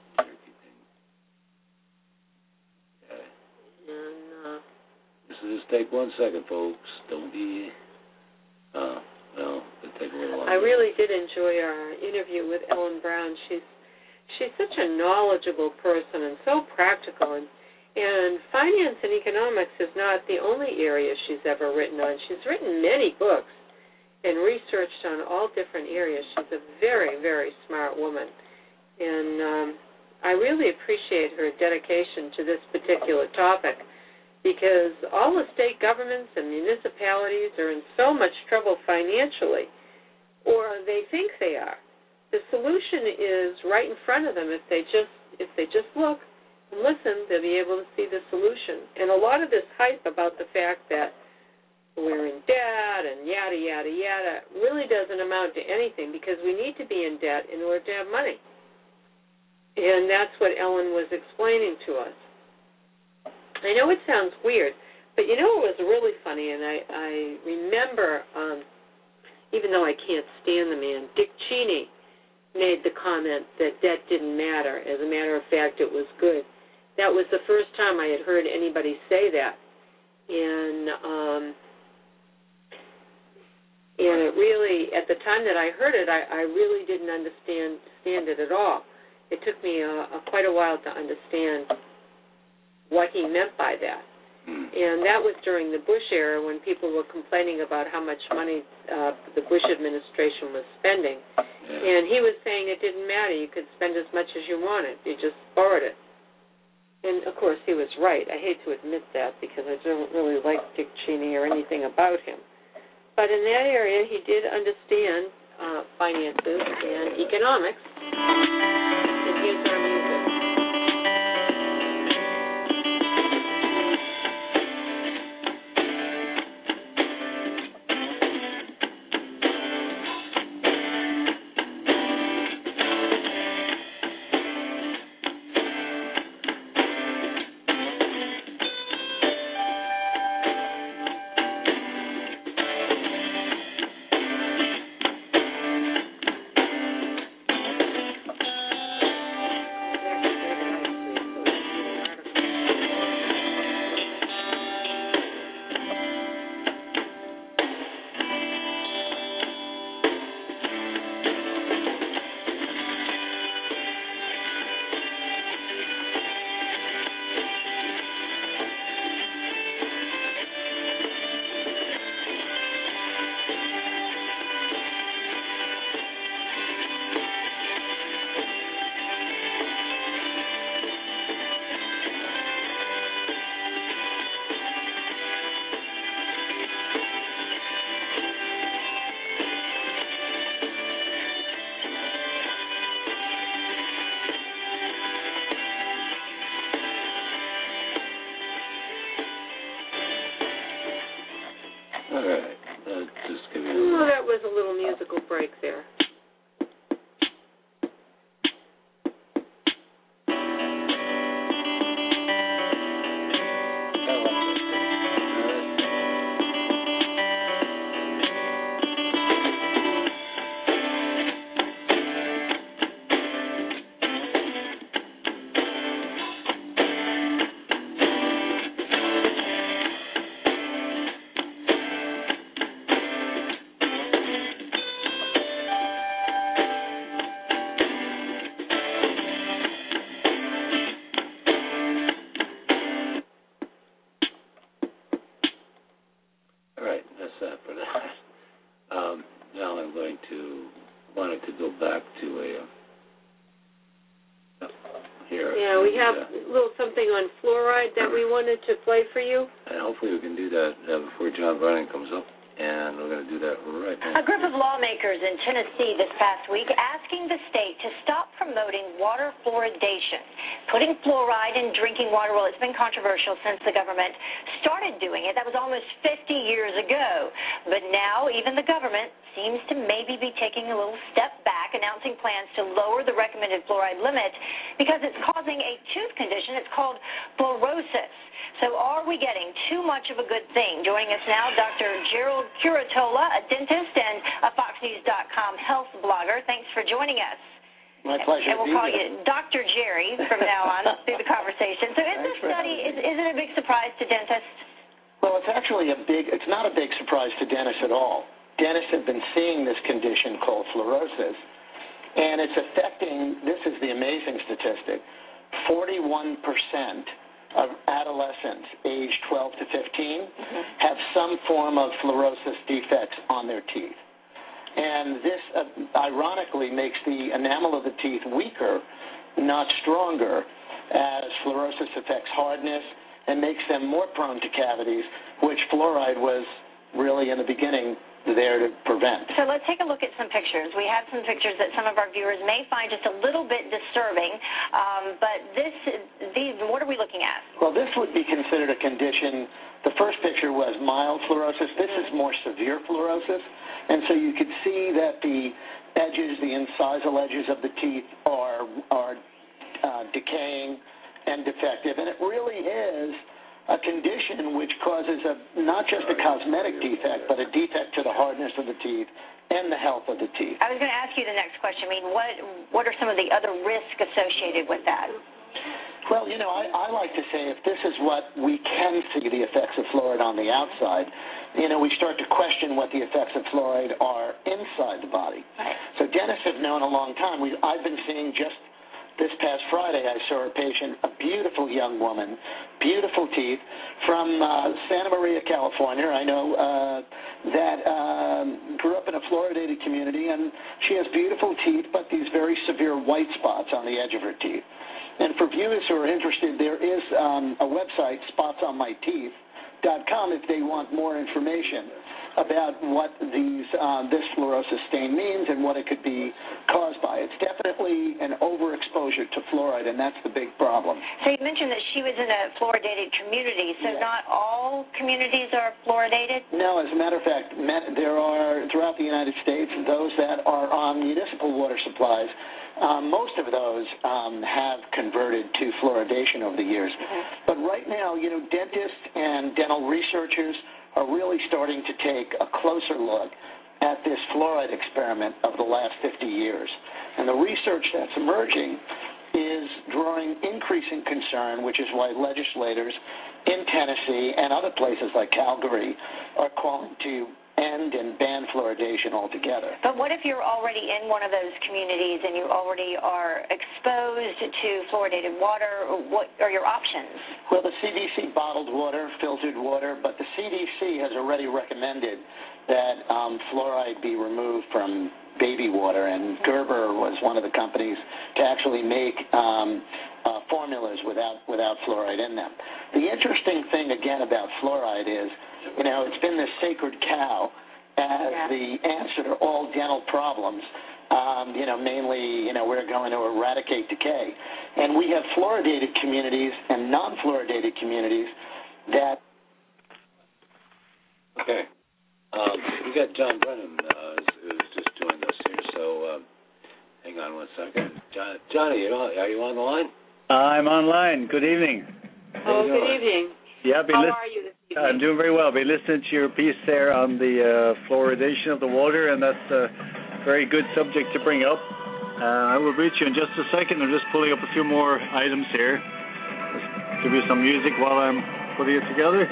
Okay. And Just take 1 second, folks. Don't be... well, it'll take a little longer. I really did enjoy our interview with Ellen Brown. She's such a knowledgeable person and so practical. And finance and economics is not the only area she's ever written on. She's written many books and researched on all different areas. She's a very, very smart woman. And I really appreciate her dedication to this particular topic, because all the state governments and municipalities are in so much trouble financially, or they think they are. The solution is right in front of them. If they just look and listen, they'll be able to see the solution. And a lot of this hype about the fact that we're in debt and yada, yada, yada really doesn't amount to anything, because we need to be in debt in order to have money. And that's what Ellen was explaining to us. I know it sounds weird, but you know what was really funny, and I remember, even though I can't stand the man, Dick Cheney made the comment that debt didn't matter. As a matter of fact, it was good. That was the first time I had heard anybody say that. And it really, at the time that I heard it, I really didn't understand it at all. It took me quite a while to understand what he meant by that. And that was during the Bush era, when people were complaining about how much money the Bush administration was spending. Yeah. And he was saying it didn't matter. You could spend as much as you wanted. You just borrowed it. And, of course, he was right. I hate to admit that, because I don't really like Dick Cheney or anything about him. But in that area, he did understand finances and economics. And here's our music. to go back to here. Yeah, we have a little something on fluoride that we wanted to play for you. And hopefully we can do that before John Brennan comes up. And we're going to do that right now. A group of lawmakers in Tennessee this past week asking the state to stop promoting water fluoridation. Putting fluoride in drinking water, well, it's been controversial since the government started doing it. That was almost 50 years ago. But now even the government seems to maybe be taking a little step back, announcing plans to lower the recommended fluoride limit because it's causing a tooth condition. It's called fluorosis. So are we getting too much of a good thing? Joining us now, Dr. Gerald Curatola, a dentist and a FoxNews.com health blogger. Thanks for joining us. My pleasure. And we'll call you Dr. Jerry from now on through the conversation. So is this study, is it a big surprise to dentists? Well, it's not a big surprise to dentists at all. Dentists have been seeing this condition called fluorosis, and it's affecting, this is the amazing statistic, 41% of adolescents aged 12 to 15 have some form of fluorosis defects on their teeth. And this, ironically, makes the enamel of the teeth weaker, not stronger, as fluorosis affects hardness and makes them more prone to cavities, which fluoride was really, in the beginning, there to prevent. So let's take a look at some pictures. We have some pictures that some of our viewers may find just a little bit disturbing, but these, what are we looking at? Well, this would be considered a condition. The first picture was mild fluorosis. This is more severe fluorosis, and so you could see that the edges, the incisal edges of the teeth are decaying and defective, and it really is a condition which causes not just a cosmetic defect, but a defect to the hardness of the teeth and the health of the teeth. I was going to ask you the next question. I mean, what are some of the other risks associated with that? Well, I like to say if this is what we can see the effects of fluoride on the outside, we start to question what the effects of fluoride are inside the body. Right. So dentists have known a long time. I've been seeing just this past Friday, I saw a patient, a beautiful young woman, beautiful teeth, from Santa Maria, California. I know that grew up in a fluoridated community, and she has beautiful teeth, but these very severe white spots on the edge of her teeth. And for viewers who are interested, there is a website, spotsonmyteeth.com, if they want more information about what this fluorosis stain means and what it could be caused by. It's definitely an overexposure to fluoride, and that's the big problem. So you mentioned that she was in a fluoridated community, so not all communities are fluoridated? No, as a matter of fact, there are, throughout the United States, those that are on municipal water supplies. Most of those have converted to fluoridation over the years. But right now, dentists and dental researchers are really starting to take a closer look at this fluoride experiment of the last 50 years. And the research that's emerging is drawing increasing concern, which is why legislators in Tennessee and other places like Calgary are calling to end and ban fluoridation altogether. But what if you're already in one of those communities and you already are exposed to fluoridated water? What are your options? Well, the CDC bottled water, filtered water, but the CDC has already recommended that fluoride be removed from baby water, and Gerber was one of the companies to actually make formulas without fluoride in them. The interesting thing, again, about fluoride is, it's been this sacred cow as the answer to all dental problems. Mainly, we're going to eradicate decay. And we have fluoridated communities and non-fluoridated communities that... Okay. We got John Brennan who's just joined us here, so hang on one second. Johnny, are you on the line? I'm online. Good evening. Oh, good evening. Yeah, How are you this evening? I'm doing very well. I've been listening to your piece there on the fluoridation of the water, and that's a very good subject to bring up. I will reach you in just a second. I'm just pulling up a few more items here. Just give you some music while I'm putting it together.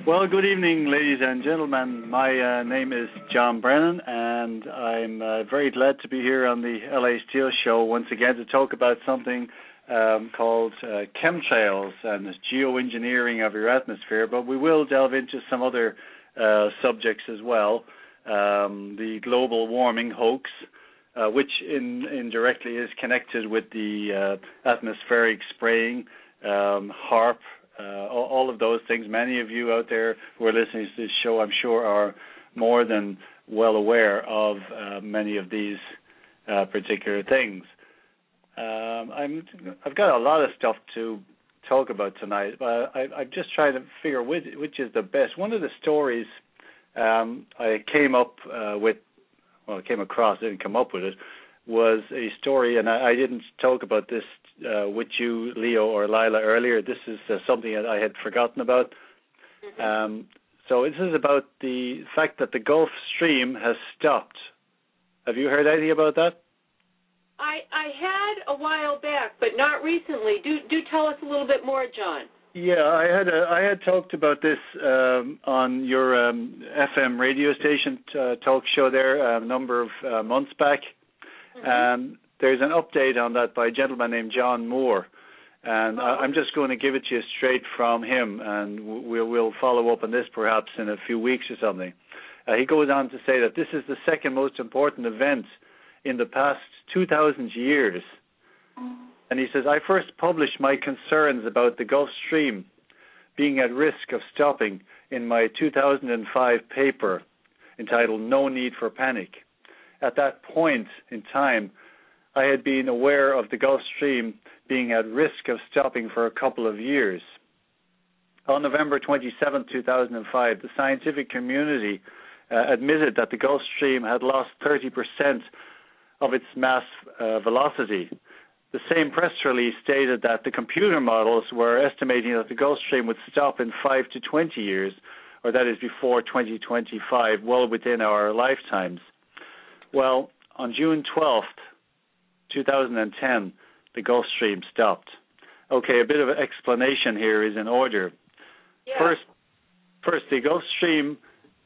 Well, good evening, ladies and gentlemen. My name is John Brennan, and I'm very glad to be here on the LA Steel Show once again to talk about something called chemtrails and geoengineering of your atmosphere, but we will delve into some other subjects as well. The global warming hoax, which indirectly is connected with the atmospheric spraying, HAARP, all of those things. Many of you out there who are listening to this show, I'm sure, are more than well aware of many of these particular things. I've got a lot of stuff to talk about tonight, but I'm just trying to figure which is the best. One of the stories I came across, didn't come up with it, was a story, and I didn't talk about this with you, Leo or Lila, earlier. This is something that I had forgotten about. So this is about the fact that the Gulf Stream has stopped. Have you heard anything about that? I had a while back, but not recently. Do tell us a little bit more, John. Yeah, I had talked about this on your FM radio station talk show there a number of months back. There's an update on that by a gentleman named John Moore, and I'm just going to give it to you straight from him, and we'll follow up on this perhaps in a few weeks or something. He goes on to say that this is the second most important event in the past 2,000 years. And he says, I first published my concerns about the Gulf Stream being at risk of stopping in my 2005 paper entitled No Need for Panic. At that point in time, I had been aware of the Gulf Stream being at risk of stopping for a couple of years. On November 27, 2005, the scientific community admitted that the Gulf Stream had lost 30% of its mass velocity. The same press release stated that the computer models were estimating that the Gulf Stream would stop in 5 to 20 years, or that is before 2025, well within our lifetimes. Well, on June 12th, 2010, the Gulf Stream stopped. Okay, a bit of an explanation here is in order. Yeah. First, the Gulf Stream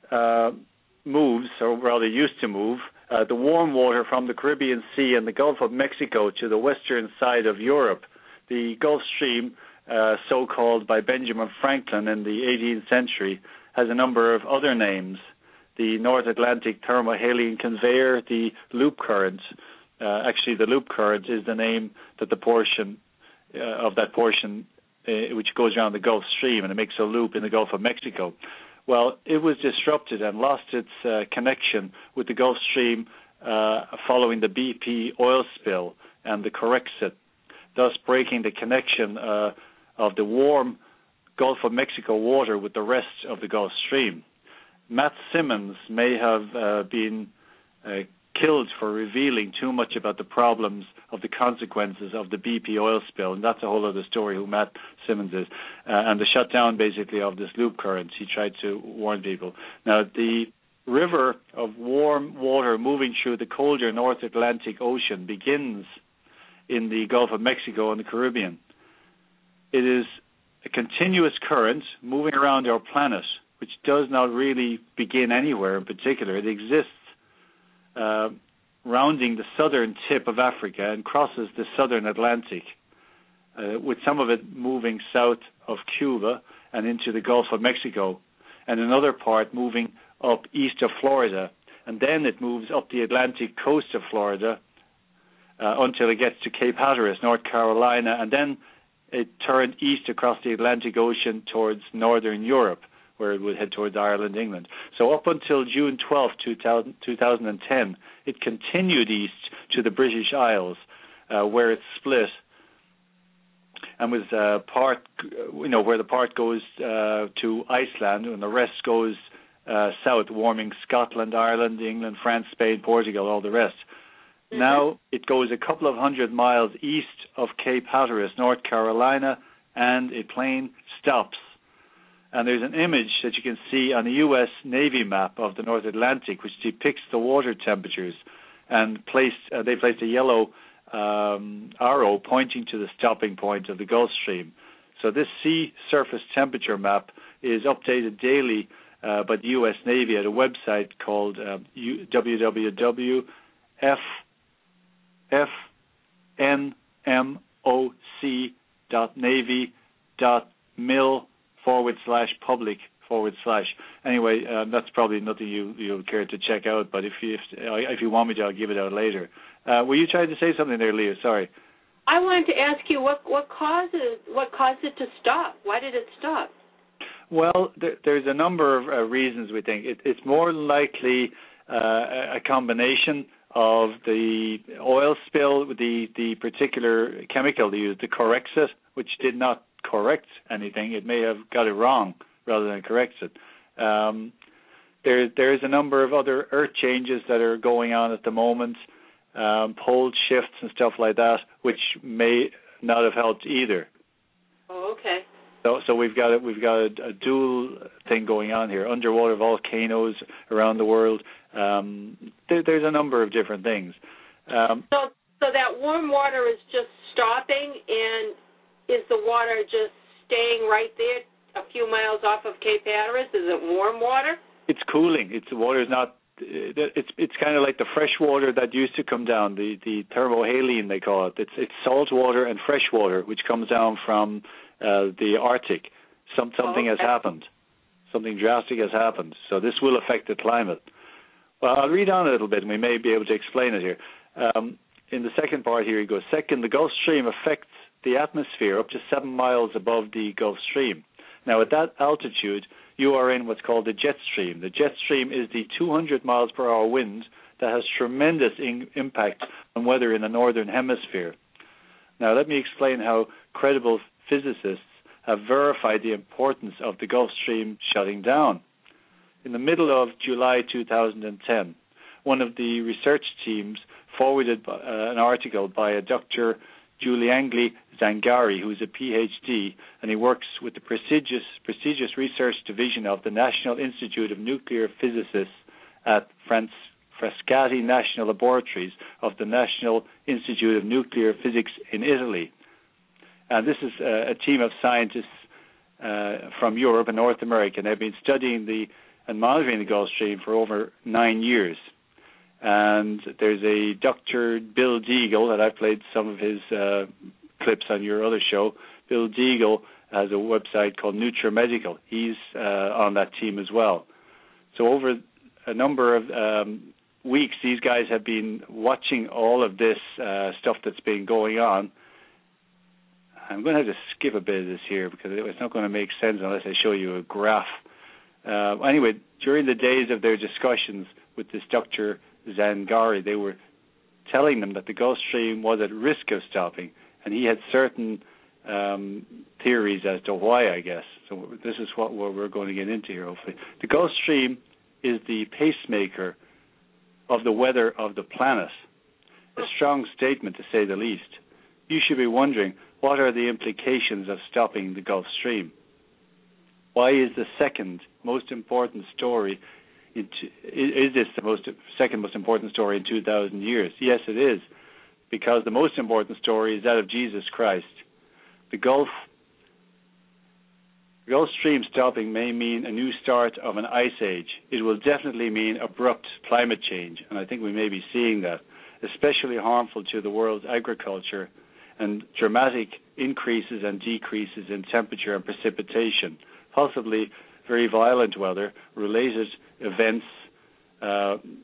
moves, or rather used to move, the warm water from the Caribbean Sea and the Gulf of Mexico to the western side of Europe. The Gulf Stream, so called by Benjamin Franklin in the 18th century, has a number of other names. The North Atlantic Thermohaline Conveyor, the Loop Current. Actually, the Loop Current is the name that the portion of that portion which goes around the Gulf Stream, and it makes a loop in the Gulf of Mexico. Well, it was disrupted and lost its connection with the Gulf Stream following the BP oil spill and the Corexit, thus breaking the connection of the warm Gulf of Mexico water with the rest of the Gulf Stream. Matt Simmons may have been killed for revealing too much about the problems of the consequences of the BP oil spill, and that's a whole other story who Matt Simmons is, and the shutdown basically of this loop current. He tried to warn people. Now, the river of warm water moving through the colder North Atlantic Ocean begins in the Gulf of Mexico and the Caribbean. It is a continuous current moving around our planet, which does not really begin anywhere in particular. It exists rounding the southern tip of Africa and crosses the southern Atlantic, with some of it moving south of Cuba and into the Gulf of Mexico, and another part moving up east of Florida, and then it moves up the Atlantic coast of Florida until it gets to Cape Hatteras, North Carolina, and then it turned east across the Atlantic Ocean towards northern Europe, where it would head towards Ireland, England. So up until June 12, 2010, it continued east to the British Isles, where it split, and was part, where the part goes to Iceland, and the rest goes south, warming Scotland, Ireland, England, France, Spain, Portugal, all the rest. Mm-hmm. Now it goes a couple of 100 miles east of Cape Hatteras, North Carolina, and a plane stops. And there's an image that you can see on the U.S. Navy map of the North Atlantic, which depicts the water temperatures, and they placed a yellow arrow pointing to the stopping point of the Gulf Stream. So this sea surface temperature map is updated daily by the U.S. Navy at a website called www.fnmoc.navy.mil/public/. Anyway, that's probably nothing you'll care to check out, but if you want me to, I'll give it out later. Were you trying to say something there, Leah? Sorry. I wanted to ask you what caused it to stop? Why did it stop? Well, there's a number of reasons we think. It's more likely a combination of the oil spill, the particular chemical they used to correct it, which did not correct anything. It may have got it wrong rather than correct it. There's a number of other earth changes that are going on at the moment, pole shifts and stuff like that, which may not have helped either. Oh, okay. So we've got a dual thing going on here. Underwater volcanoes around the world. There's a number of different things. So that warm water is just stopping, and is the water just staying right there, a few miles off of Cape Hatteras? Is it warm water? It's cooling. The water is not. It's kind of like the fresh water that used to come down, the thermohaline they call it. It's salt water and fresh water which comes down from the Arctic. Something has happened. Something drastic has happened. So this will affect the climate. Well, I'll read on a little bit and we may be able to explain it here. In the second part here he goes, second, the Gulf Stream affects the atmosphere up to 7 miles above the Gulf Stream. Now at that altitude, you are in what's called the jet stream. The jet stream is the 200 miles per hour wind that has tremendous impact on weather in the northern hemisphere. Now let me explain how credible physicists have verified the importance of the Gulf Stream shutting down. In the middle of July 2010, one of the research teams forwarded an article by a Dr. Giuliangeli Zangari, who is a PhD, and he works with the prestigious research division of the National Institute of Nuclear Physicists at Frascati National Laboratories of the National Institute of Nuclear Physics in Italy. And this is a team of scientists from Europe and North America, and they've been studying and monitoring the Gulf Stream for over 9 years. And there's a Dr. Bill Deagle, that I played some of his clips on your other show. Bill Deagle has a website called NutriMedical. He's on that team as well. So over a number of weeks, these guys have been watching all of this stuff that's been going on. I'm going to have to skip a bit of this here because it's not going to make sense unless I show you a graph. Anyway, during the days of their discussions with this Dr. Zangari, they were telling them that the Gulf Stream was at risk of stopping, and he had certain theories as to why, I guess. So this is what we're going to get into here, hopefully. The Gulf Stream is the pacemaker of the weather of the planet. A strong statement, to say the least. You should be wondering, what are the implications of stopping the Gulf Stream? Why is the second most important story? Is this the second most important story in 2,000 years? Yes, it is, because the most important story is that of Jesus Christ. The Gulf Stream stopping may mean a new start of an ice age. It will definitely mean abrupt climate change, and I think we may be seeing that, especially harmful to the world's agriculture, and dramatic increases and decreases in temperature and precipitation, possibly very violent weather, related events, and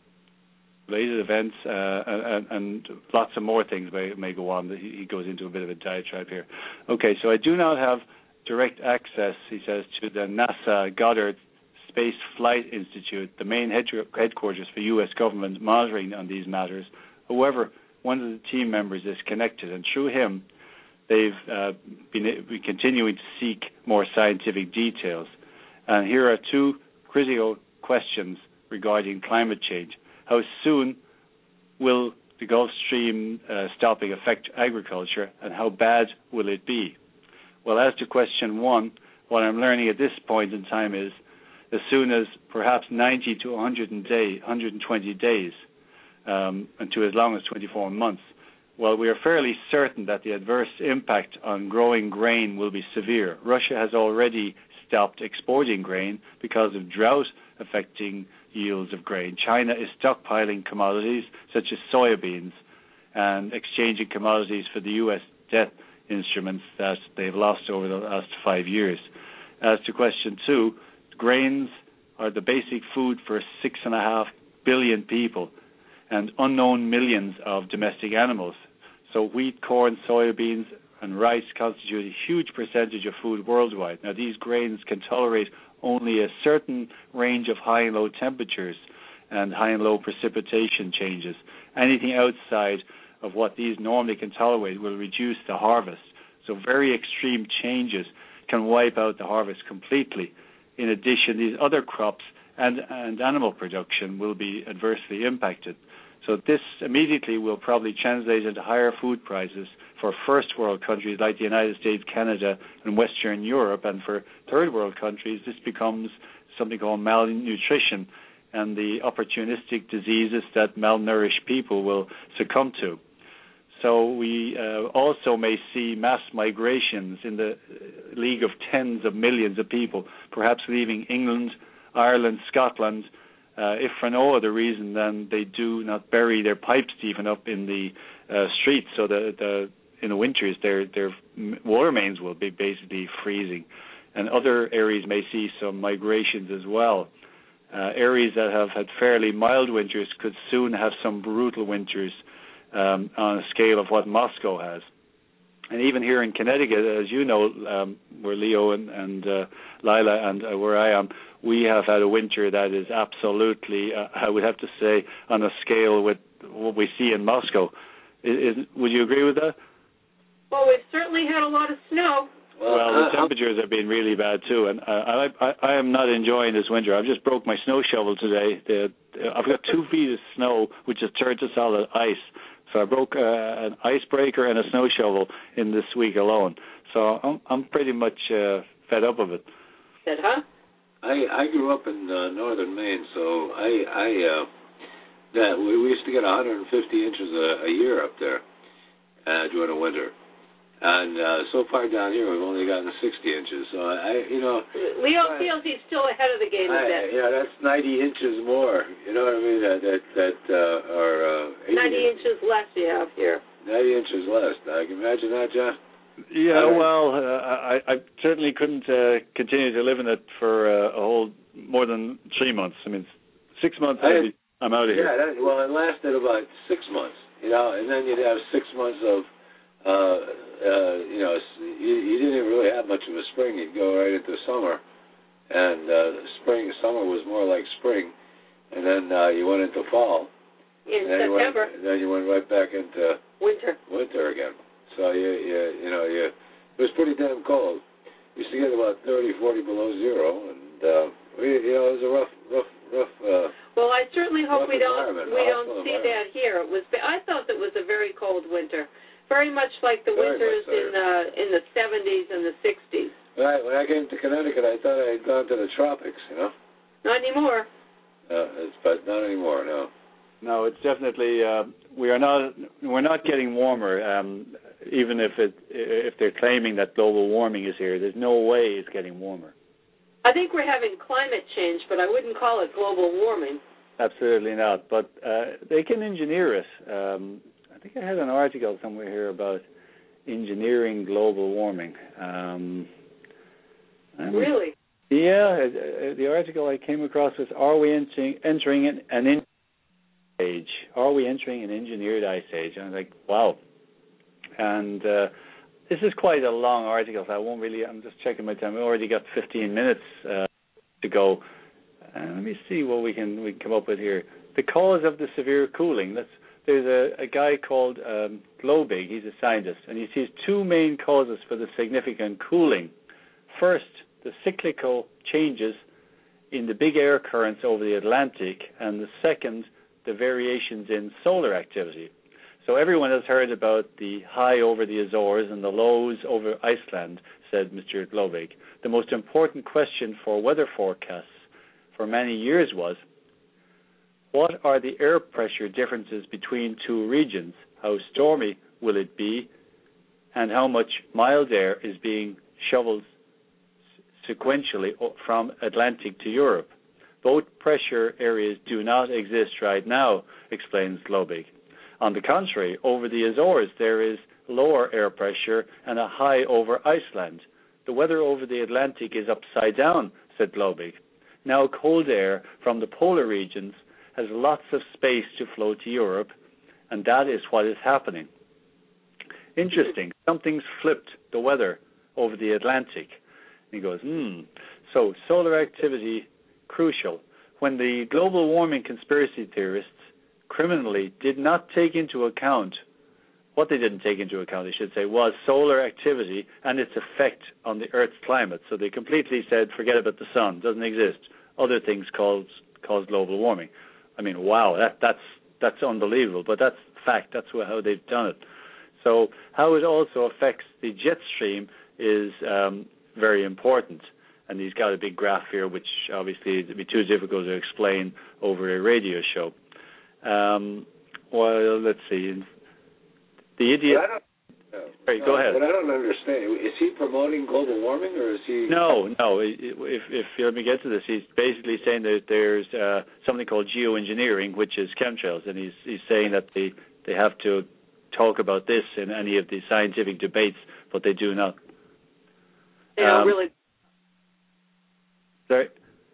lots of more things may go on. He goes into a bit of a diatribe here. Okay, so I do not have direct access, he says, to the NASA Goddard Space Flight Institute, the main headquarters for U.S. government monitoring on these matters. However, one of the team members is connected, and through him, they've been continuing to seek more scientific details. And here are two critical questions regarding climate change. How soon will the Gulf Stream stopping affect agriculture, and how bad will it be? Well, as to question one, what I'm learning at this point in time is as soon as perhaps 90 to 120 days, and to as long as 24 months. well, we are fairly certain that the adverse impact on growing grain will be severe. Russia has already stopped exporting grain because of drought affecting yields of grain. China is stockpiling commodities such as soybeans and exchanging commodities for the U.S. debt instruments that they've lost over the last 5 years. As to question 2, grains are the basic food for 6.5 billion people and unknown millions of domestic animals. So wheat, corn, soybeans, and rice constitute a huge percentage of food worldwide. Now, these grains can tolerate only a certain range of high and low temperatures and high and low precipitation changes. Anything outside of what these normally can tolerate will reduce the harvest. So very extreme changes can wipe out the harvest completely. In addition, these other crops and animal production will be adversely impacted. So this immediately will probably translate into higher food prices for first world countries like the United States, Canada, and Western Europe. And for third world countries, this becomes something called malnutrition and the opportunistic diseases that malnourished people will succumb to. So we also may see mass migrations in the league of tens of millions of people, perhaps leaving England, Ireland, Scotland, if for no other reason than they do not bury their pipes even up in the streets, so in the winters their water mains will be basically freezing. And other areas may see some migrations as well. Areas that have had fairly mild winters could soon have some brutal winters on a scale of what Moscow has. And even here in Connecticut, as you know, where Leo and Lila and where I am, we have had a winter that is absolutely, I would have to say, on a scale with what we see in Moscow. Would you agree with that? Well, we've certainly had a lot of snow. Well, the temperatures have been really bad too, and I am not enjoying this winter. I've just broke my snow shovel today. I've got 2 feet of snow, which has turned to solid ice. So I broke an icebreaker and a snow shovel in this week alone. So I'm pretty much fed up of it. Said, huh? I grew up in northern Maine, so we used to get 150 inches a year up there during the winter. And so far down here, we've only gotten 60 inches. So Leo feels he's still ahead of the game a bit. Yeah, that's 90 inches more. You know what I mean? That are 90 inches less you have here. 90 inches less. Now, can you imagine that, John? Yeah, well, I certainly couldn't continue to live in it for a whole more than 3 months. I mean, 6 months, I'm out of here. Yeah, it lasted about 6 months, and then you'd have 6 months of, you didn't even really have much of a spring. You'd go right into summer, and summer was more like spring, and then you went into fall. In September. Then you went right back into winter again. So it was pretty damn cold. We used to get about 30, 40 below zero, and it was a rough. Well, I certainly hope we don't see that here. I thought it was a very cold winter, very much like the winters in the 70s and the 60s. Right. When I came to Connecticut, I thought I had gone to the tropics. Not anymore. But not anymore. No. No, it's definitely we're not getting warmer. Even if they're claiming that global warming is here, there's no way it's getting warmer. I think we're having climate change, but I wouldn't call it global warming. Absolutely not. But they can engineer it. I think I had an article somewhere here about engineering global warming. Really? Yeah, the article I came across was, "Are we entering an age? Are we entering an engineered ice age?" And I was like, wow. And this is quite a long article, so I'm just checking my time. We already got 15 minutes to go. Let me see what we can come up with here. The cause of the severe cooling. There's a guy called Globig. He's a scientist, and he sees 2 main causes for the significant cooling. First, the cyclical changes in the big air currents over the Atlantic, and the second, the variations in solar activity. So everyone has heard about the high over the Azores and the lows over Iceland, said Mr. Globig. The most important question for weather forecasts for many years was, what are the air pressure differences between 2 regions? How stormy will it be, and how much mild air is being shoveled sequentially from Atlantic to Europe. Both pressure areas do not exist right now, explains Globig. On the contrary, over the Azores there is lower air pressure and a high over Iceland. The weather over the Atlantic is upside down, said Globig. Now cold air from the polar regions has lots of space to flow to Europe, and that is what is happening. Interesting. Something's flipped the weather over the Atlantic. And he goes, So solar activity, crucial. When the global warming conspiracy theorists criminally did not take into account, what they didn't take into account, I should say, was solar activity and its effect on the Earth's climate. So they completely said, forget about the sun, doesn't exist. Other things cause global warming. I mean, wow, that's unbelievable, but that's fact. That's how they've done it. So how it also affects the jet stream is very important. And he's got a big graph here, which obviously would be too difficult to explain over a radio show. Well, let's see. The idiot. Sorry, go ahead. But I don't understand. Is he promoting global warming, or is he? No. If you let me get to this, he's basically saying that there's something called geoengineering, which is chemtrails, and he's saying that they have to talk about this in any of the scientific debates, but they do not. They don't really. Sorry.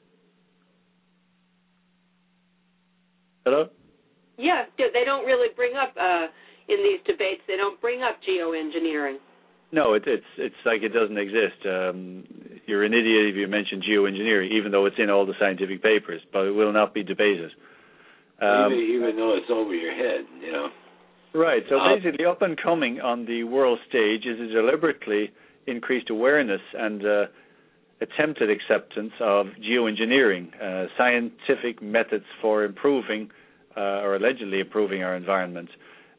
Hello? Yeah, they don't really bring up in these debates. They don't bring up geoengineering. No, it's like it doesn't exist. You're an idiot if you mention geoengineering, even though it's in all the scientific papers. But it will not be debated. Even though it's over your head, you know. Right. So basically, up and coming on the world stage is a deliberately increased awareness and attempted acceptance of geoengineering, scientific methods for improving or allegedly improving our environment.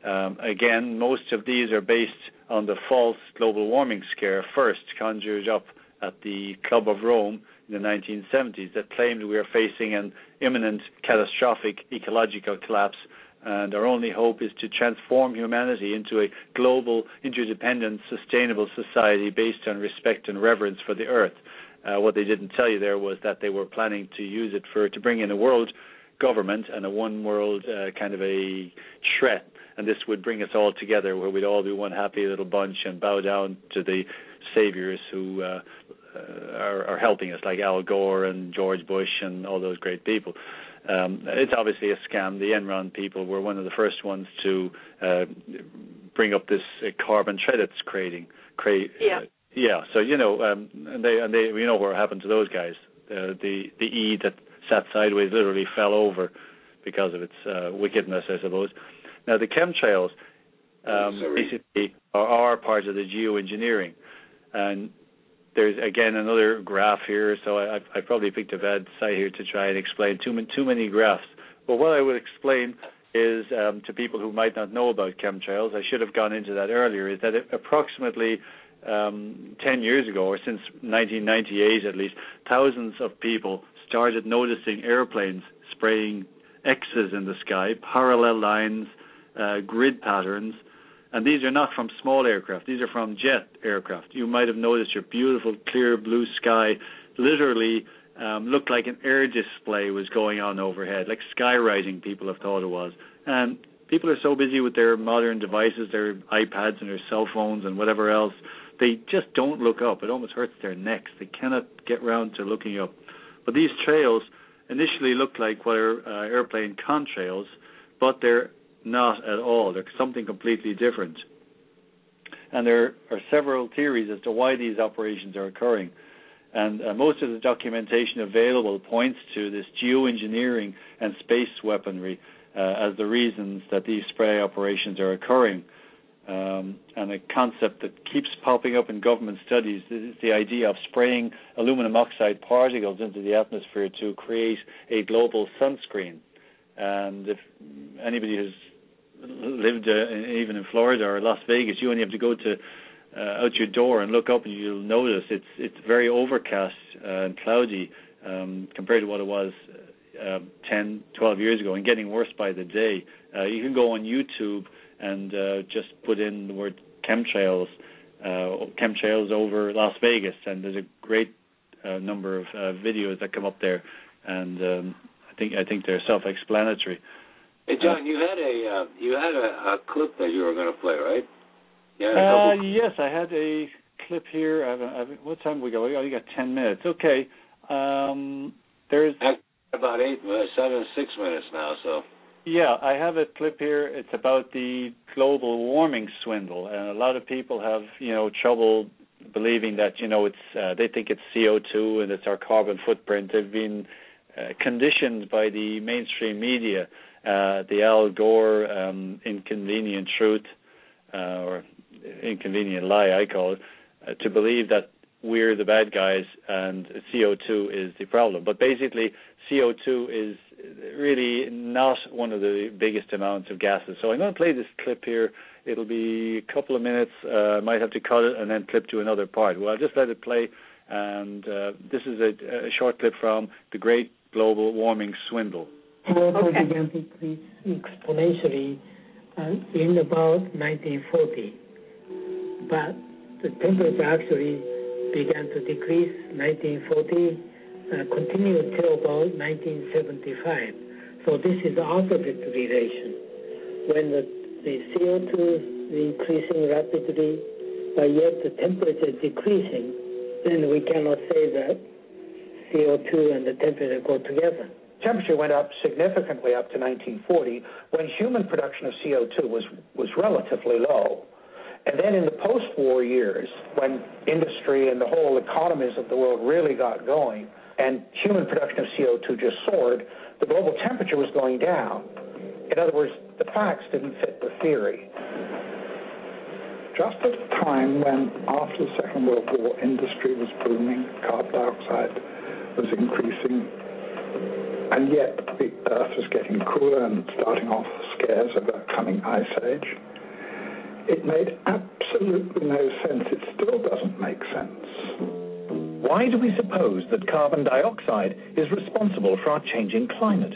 Again, most of these are based on the false global warming scare first conjured up at the Club of Rome in the 1970s that claimed we are facing an imminent catastrophic ecological collapse, and our only hope is to transform humanity into a global, interdependent, sustainable society based on respect and reverence for the earth. What they didn't tell you there was that they were planning to use it to bring in a world government and a one world kind of a threat, and this would bring us all together where we'd all be one happy little bunch and bow down to the saviors who are helping us, like Al Gore and George Bush and all those great people. It's obviously a scam. The Enron people were one of the first ones to bring up this carbon credits creating. Yeah. So you know, and they we know what happened to those guys. The E that sat sideways literally fell over because of its wickedness, I suppose. Now the chemtrails basically are part of the geoengineering, and there's again another graph here. So I probably picked a bad site here to try and explain too many graphs. But what I would explain is to people who might not know about chemtrails, I should have gone into that earlier, is that approximately 10 years ago, or since 1998 at least, thousands of people started noticing airplanes spraying X's in the sky, parallel lines, grid patterns, and these are not from small aircraft. These are from jet aircraft. You might have noticed your beautiful, clear blue sky literally looked like an air display was going on overhead, like skywriting people have thought it was. And people are so busy with their modern devices, their iPads and their cell phones and whatever else, they just don't look up. It almost hurts their necks. They cannot get round to looking up. But these trails initially look like what are airplane contrails, but they're not at all. They're something completely different. And there are several theories as to why these operations are occurring. And most of the documentation available points to this geoengineering and space weaponry as the reasons that these spray operations are occurring. And a concept that keeps popping up in government studies is the idea of spraying aluminum oxide particles into the atmosphere to create a global sunscreen. And if anybody who's lived even in Florida or Las Vegas, you only have to go to out your door and look up and you'll notice it's very overcast and cloudy compared to what it was 10, 12 years ago, and getting worse by the day. You can go on YouTube and just put in the word chemtrails over Las Vegas, and there's a great number of videos that come up there, and I think they're self-explanatory. Hey, John, you had a clip that you were going to play, right? Yeah. Yes, I had a clip here. What time have we got? We only got 10 minutes. Okay. There's about 6 minutes now. So. Yeah, I have a clip here. It's about the global warming swindle, and a lot of people have, trouble believing that, it's they think it's CO2 and it's our carbon footprint. They've been conditioned by the mainstream media, the Al Gore inconvenient truth, or inconvenient lie, I call it, to believe that we're the bad guys and CO2 is the problem. But basically, CO2 is really not one of the biggest amounts of gases. So I'm going to play this clip here. It'll be a couple of minutes. I might have to cut it and then clip to another part. Well, I'll just let it play. And this is a short clip from The Great Global Warming Swindle. CO2 began to increase exponentially in about 1940. But the temperature actually began to decrease 1940, continued till about 1975. So this is the opposite relation. When the CO2 is increasing rapidly, but yet the temperature is decreasing, then we cannot say that CO2 and the temperature go together. Temperature went up significantly up to 1940 when human production of CO2 was relatively low. And then in the post-war years, when industry and the whole economies of the world really got going and human production of CO2 just soared, the global temperature was going down. In other words, the facts didn't fit the theory. Just at a time when, after the Second World War, industry was booming, carbon dioxide was increasing, and yet the Earth was getting cooler and starting off scares of a coming ice age, it made absolutely no sense. It still doesn't make sense. Why do we suppose that carbon dioxide is responsible for our changing climate?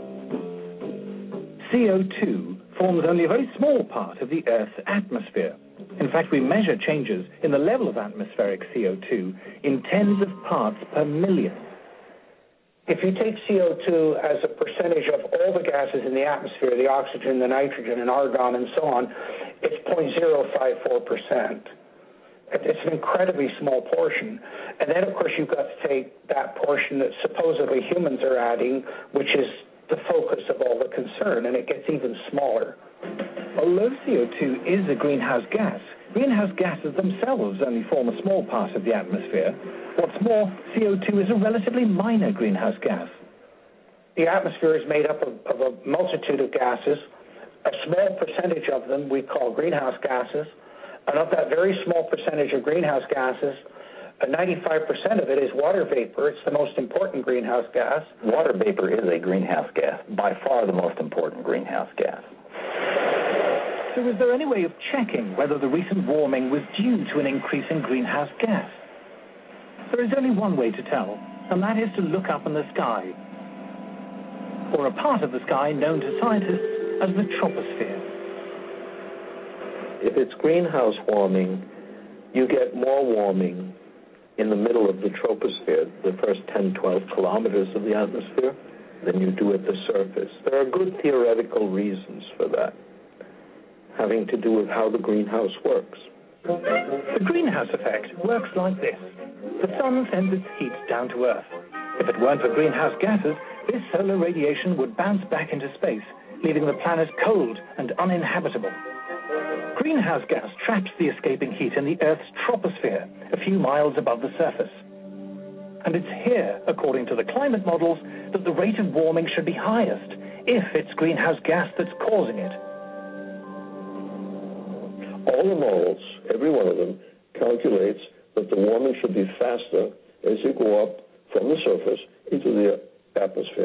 CO2 forms only a very small part of the Earth's atmosphere. In fact, we measure changes in the level of atmospheric CO2 in tens of parts per million. If you take CO2 as a percentage of all the gases in the atmosphere, the oxygen, the nitrogen, and argon, and so on, it's 0.054%. It's an incredibly small portion. And then, of course, you've got to take that portion that supposedly humans are adding, which is the focus of all the concern, and it gets even smaller. Although CO2 is a greenhouse gas, greenhouse gases themselves only form a small part of the atmosphere. What's more, CO2 is a relatively minor greenhouse gas. The atmosphere is made up of a multitude of gases. A small percentage of them we call greenhouse gases. And of that very small percentage of greenhouse gases, 95% of it is water vapor. It's the most important greenhouse gas. Water vapor is a greenhouse gas, by far the most important greenhouse gas. So is there any way of checking whether the recent warming was due to an increase in greenhouse gas? There is only one way to tell, and that is to look up in the sky, or a part of the sky known to scientists as the troposphere. If it's greenhouse warming, you get more warming in the middle of the troposphere, the first 10, 12 kilometers of the atmosphere, than you do at the surface. There are good theoretical reasons for that, having to do with how the greenhouse works. The greenhouse effect works like this. The sun sends its heat down to Earth. If it weren't for greenhouse gases, this solar radiation would bounce back into space, leaving the planet cold and uninhabitable. Greenhouse gas traps the escaping heat in the Earth's troposphere, a few miles above the surface. And it's here, according to the climate models, that the rate of warming should be highest, if it's greenhouse gas that's causing it. All the models, every one of them, calculates that the warming should be faster as you go up from the surface into the atmosphere.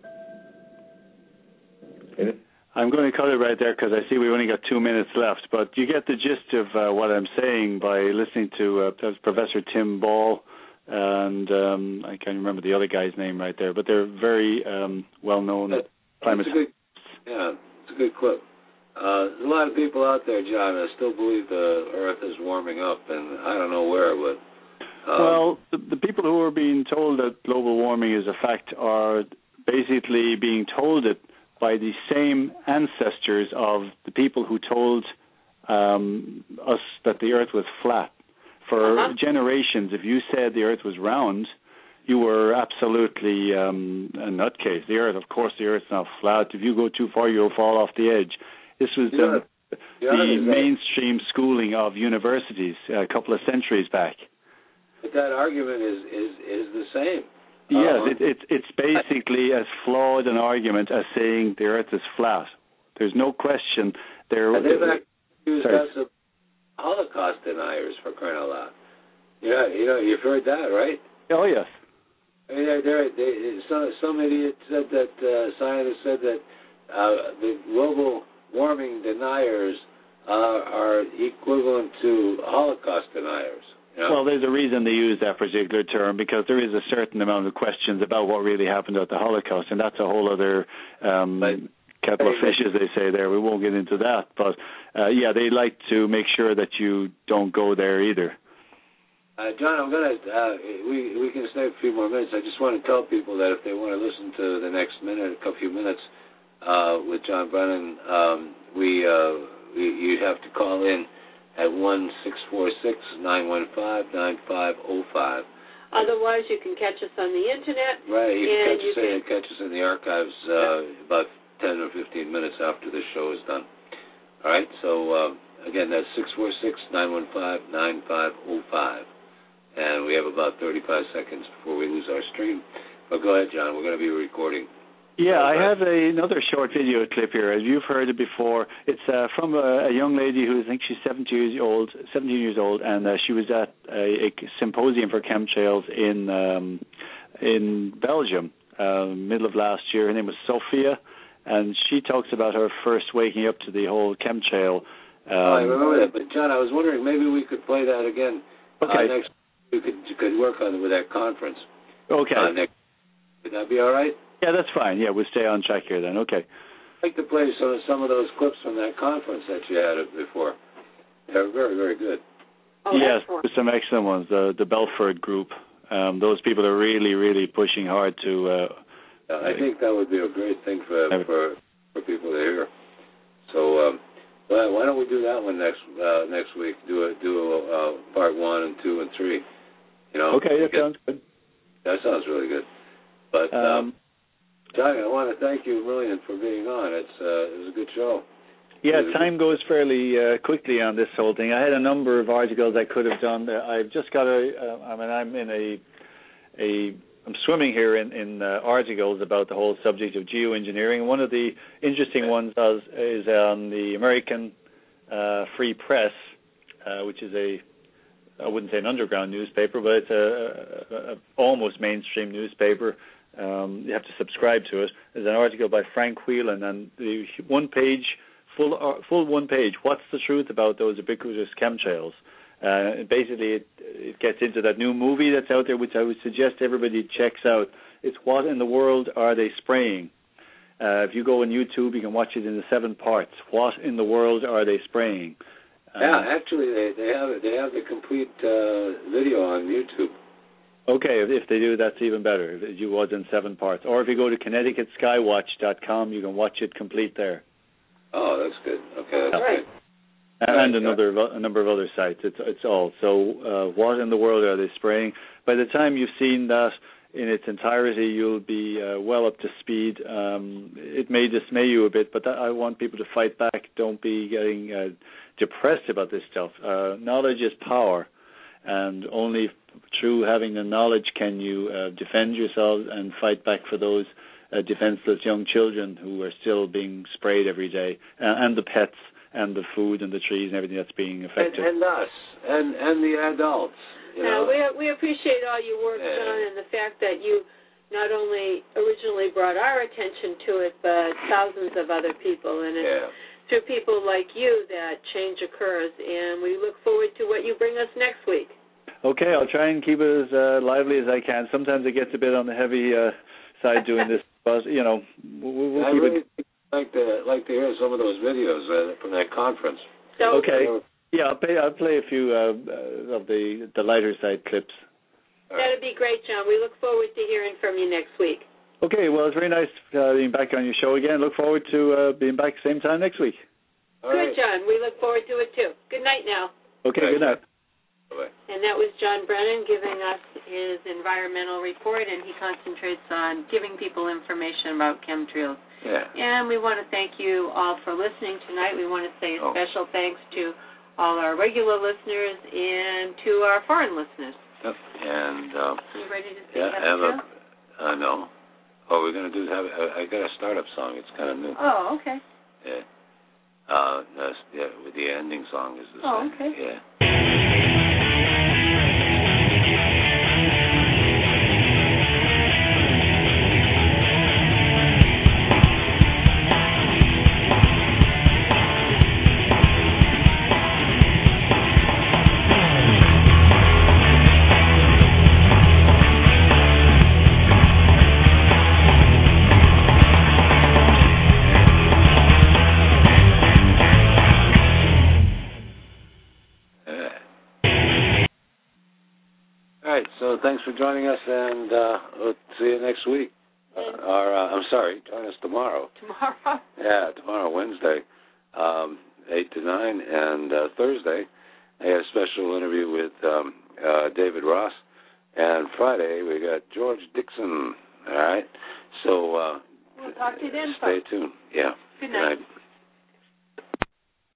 I'm going to cut it right there because I see we've only got 2 minutes left, but you get the gist of what I'm saying by listening to Professor Tim Ball, and I can't remember the other guy's name right there, but they're very well-known climate scientists. Yeah, it's a good clip. There's a lot of people out there, John, that still believe the Earth is warming up, and I don't know where, but... well, the people who are being told that global warming is a fact are basically being told it by the same ancestors of the people who told us that the Earth was flat. For generations, if you said the Earth was round, you were absolutely a nutcase. The Earth, of course, the Earth's not flat. If you go too far, you'll fall off the edge. This was the mainstream schooling of universities a couple of centuries back. But that argument is the same. Yes, it's basically as flawed an argument as saying the Earth is flat. There's no question. They've accused us of Holocaust deniers, for crying out loud. You've heard that, right? Oh yes. I mean, some idiot said that scientists said that the global warming deniers are equivalent to Holocaust deniers. Well, there's a reason they use that particular term, because there is a certain amount of questions about what really happened at the Holocaust, and that's a whole other kettle of fish, as they say there. We won't get into that, but they like to make sure that you don't go there either. John, I'm going to, we can stay a few more minutes. I just want to tell people that if they want to listen to the next few minutes with John Brennan, you have to call in at 1-646-915-9505. Otherwise, you can catch us on the internet. Right, you can catch us in the archives about 10 or 15 minutes after the show is done. All right, so again, that's 646-915-9505. And we have about 35 seconds before we lose our stream. But go ahead, John. We're going to be recording. Yeah, I have another short video clip here. As you've heard it before, it's from a young lady who I think she's 17 years old, and she was at a symposium for chemtrails in Belgium, middle of last year. Her name was Sophia, and she talks about her first waking up to the whole chemtrail. I remember that. But John, I was wondering maybe we could play that again. Okay. Next, you could work on it with that conference. Okay. Would that be all right? Yeah, that's fine. Yeah, we'll stay on track here then. Okay. I'd like to play some of those clips from that conference that you had before. They're very, very good. Yes, there's some excellent ones. The Belford group. Those people are really, really pushing hard to... I think that would be a great thing for people to hear. So why don't we do that one next week? Do a part 1 and 2 and 3. Okay, that sounds good. That sounds really good. But John, I want to thank you a million for being on. It was a good show. Yeah, time goes fairly quickly on this whole thing. I had a number of articles I could have done. I've just got I'm swimming here in articles about the whole subject of geoengineering. One of the interesting ones is on the American Free Press, which is I wouldn't say an underground newspaper, but it's a almost mainstream newspaper. You have to subscribe to it. There's an article by Frank Whelan, and the full one page. What's the truth about those ubiquitous chemtrails? Basically, it gets into that new movie that's out there, which I would suggest everybody checks out. It's What in the World Are They Spraying? If you go on YouTube, you can watch it in the 7 parts. What in the world are they spraying? Actually, they have the complete video on YouTube. Okay, if they do, that's even better. If it was in 7 parts. Or if you go to ConnecticutSkywatch.com, you can watch it complete there. Oh, that's good. Okay, that's great. And a number of other sites. It's all. So what in the world are they spraying? By the time you've seen that in its entirety, you'll be well up to speed. It may dismay you a bit, but I want people to fight back. Don't be getting depressed about this stuff. Knowledge is power, and only through having the knowledge can you defend yourselves and fight back for those defenseless young children who are still being sprayed every day, and the pets, and the food and the trees and everything that's being affected. And us, and the adults. We appreciate all your work, John, and the fact that you not only originally brought our attention to it, but thousands of other people. And it's through people like you that change occurs. And we look forward to what you bring us next week. Okay, I'll try and keep it as lively as I can. Sometimes it gets a bit on the heavy side doing this, but, we'll keep it. like to hear some of those videos from that conference. So, okay. Yeah, I'll play a few of the lighter side clips. That'd be great, John. We look forward to hearing from you next week. Okay, well, it's very nice being back on your show again. Look forward to being back same time next week. All Good, right. John. We look forward to it, too. Good night now. Okay, good night. Bye-bye. And that was John Brennan giving us his environmental report, and he concentrates on giving people information about chemtrails. Yeah. And we want to thank you all for listening tonight. We want to say a special thanks to all our regular listeners and to our foreign listeners. Yep. And you ready to sing that? No. Oh, we're going to do. I got a startup song. It's kind of new. Oh, okay. Yeah. With the ending song is the same. Oh, okay. Yeah. So thanks for joining us, and we'll see you next week. Join us tomorrow. Tomorrow? Yeah, tomorrow, Wednesday, 8 to 9, and Thursday, I got a special interview with David Ross, and Friday we got George Dixon. All right, so we'll talk to you then. Stay tuned. Yeah. Good night.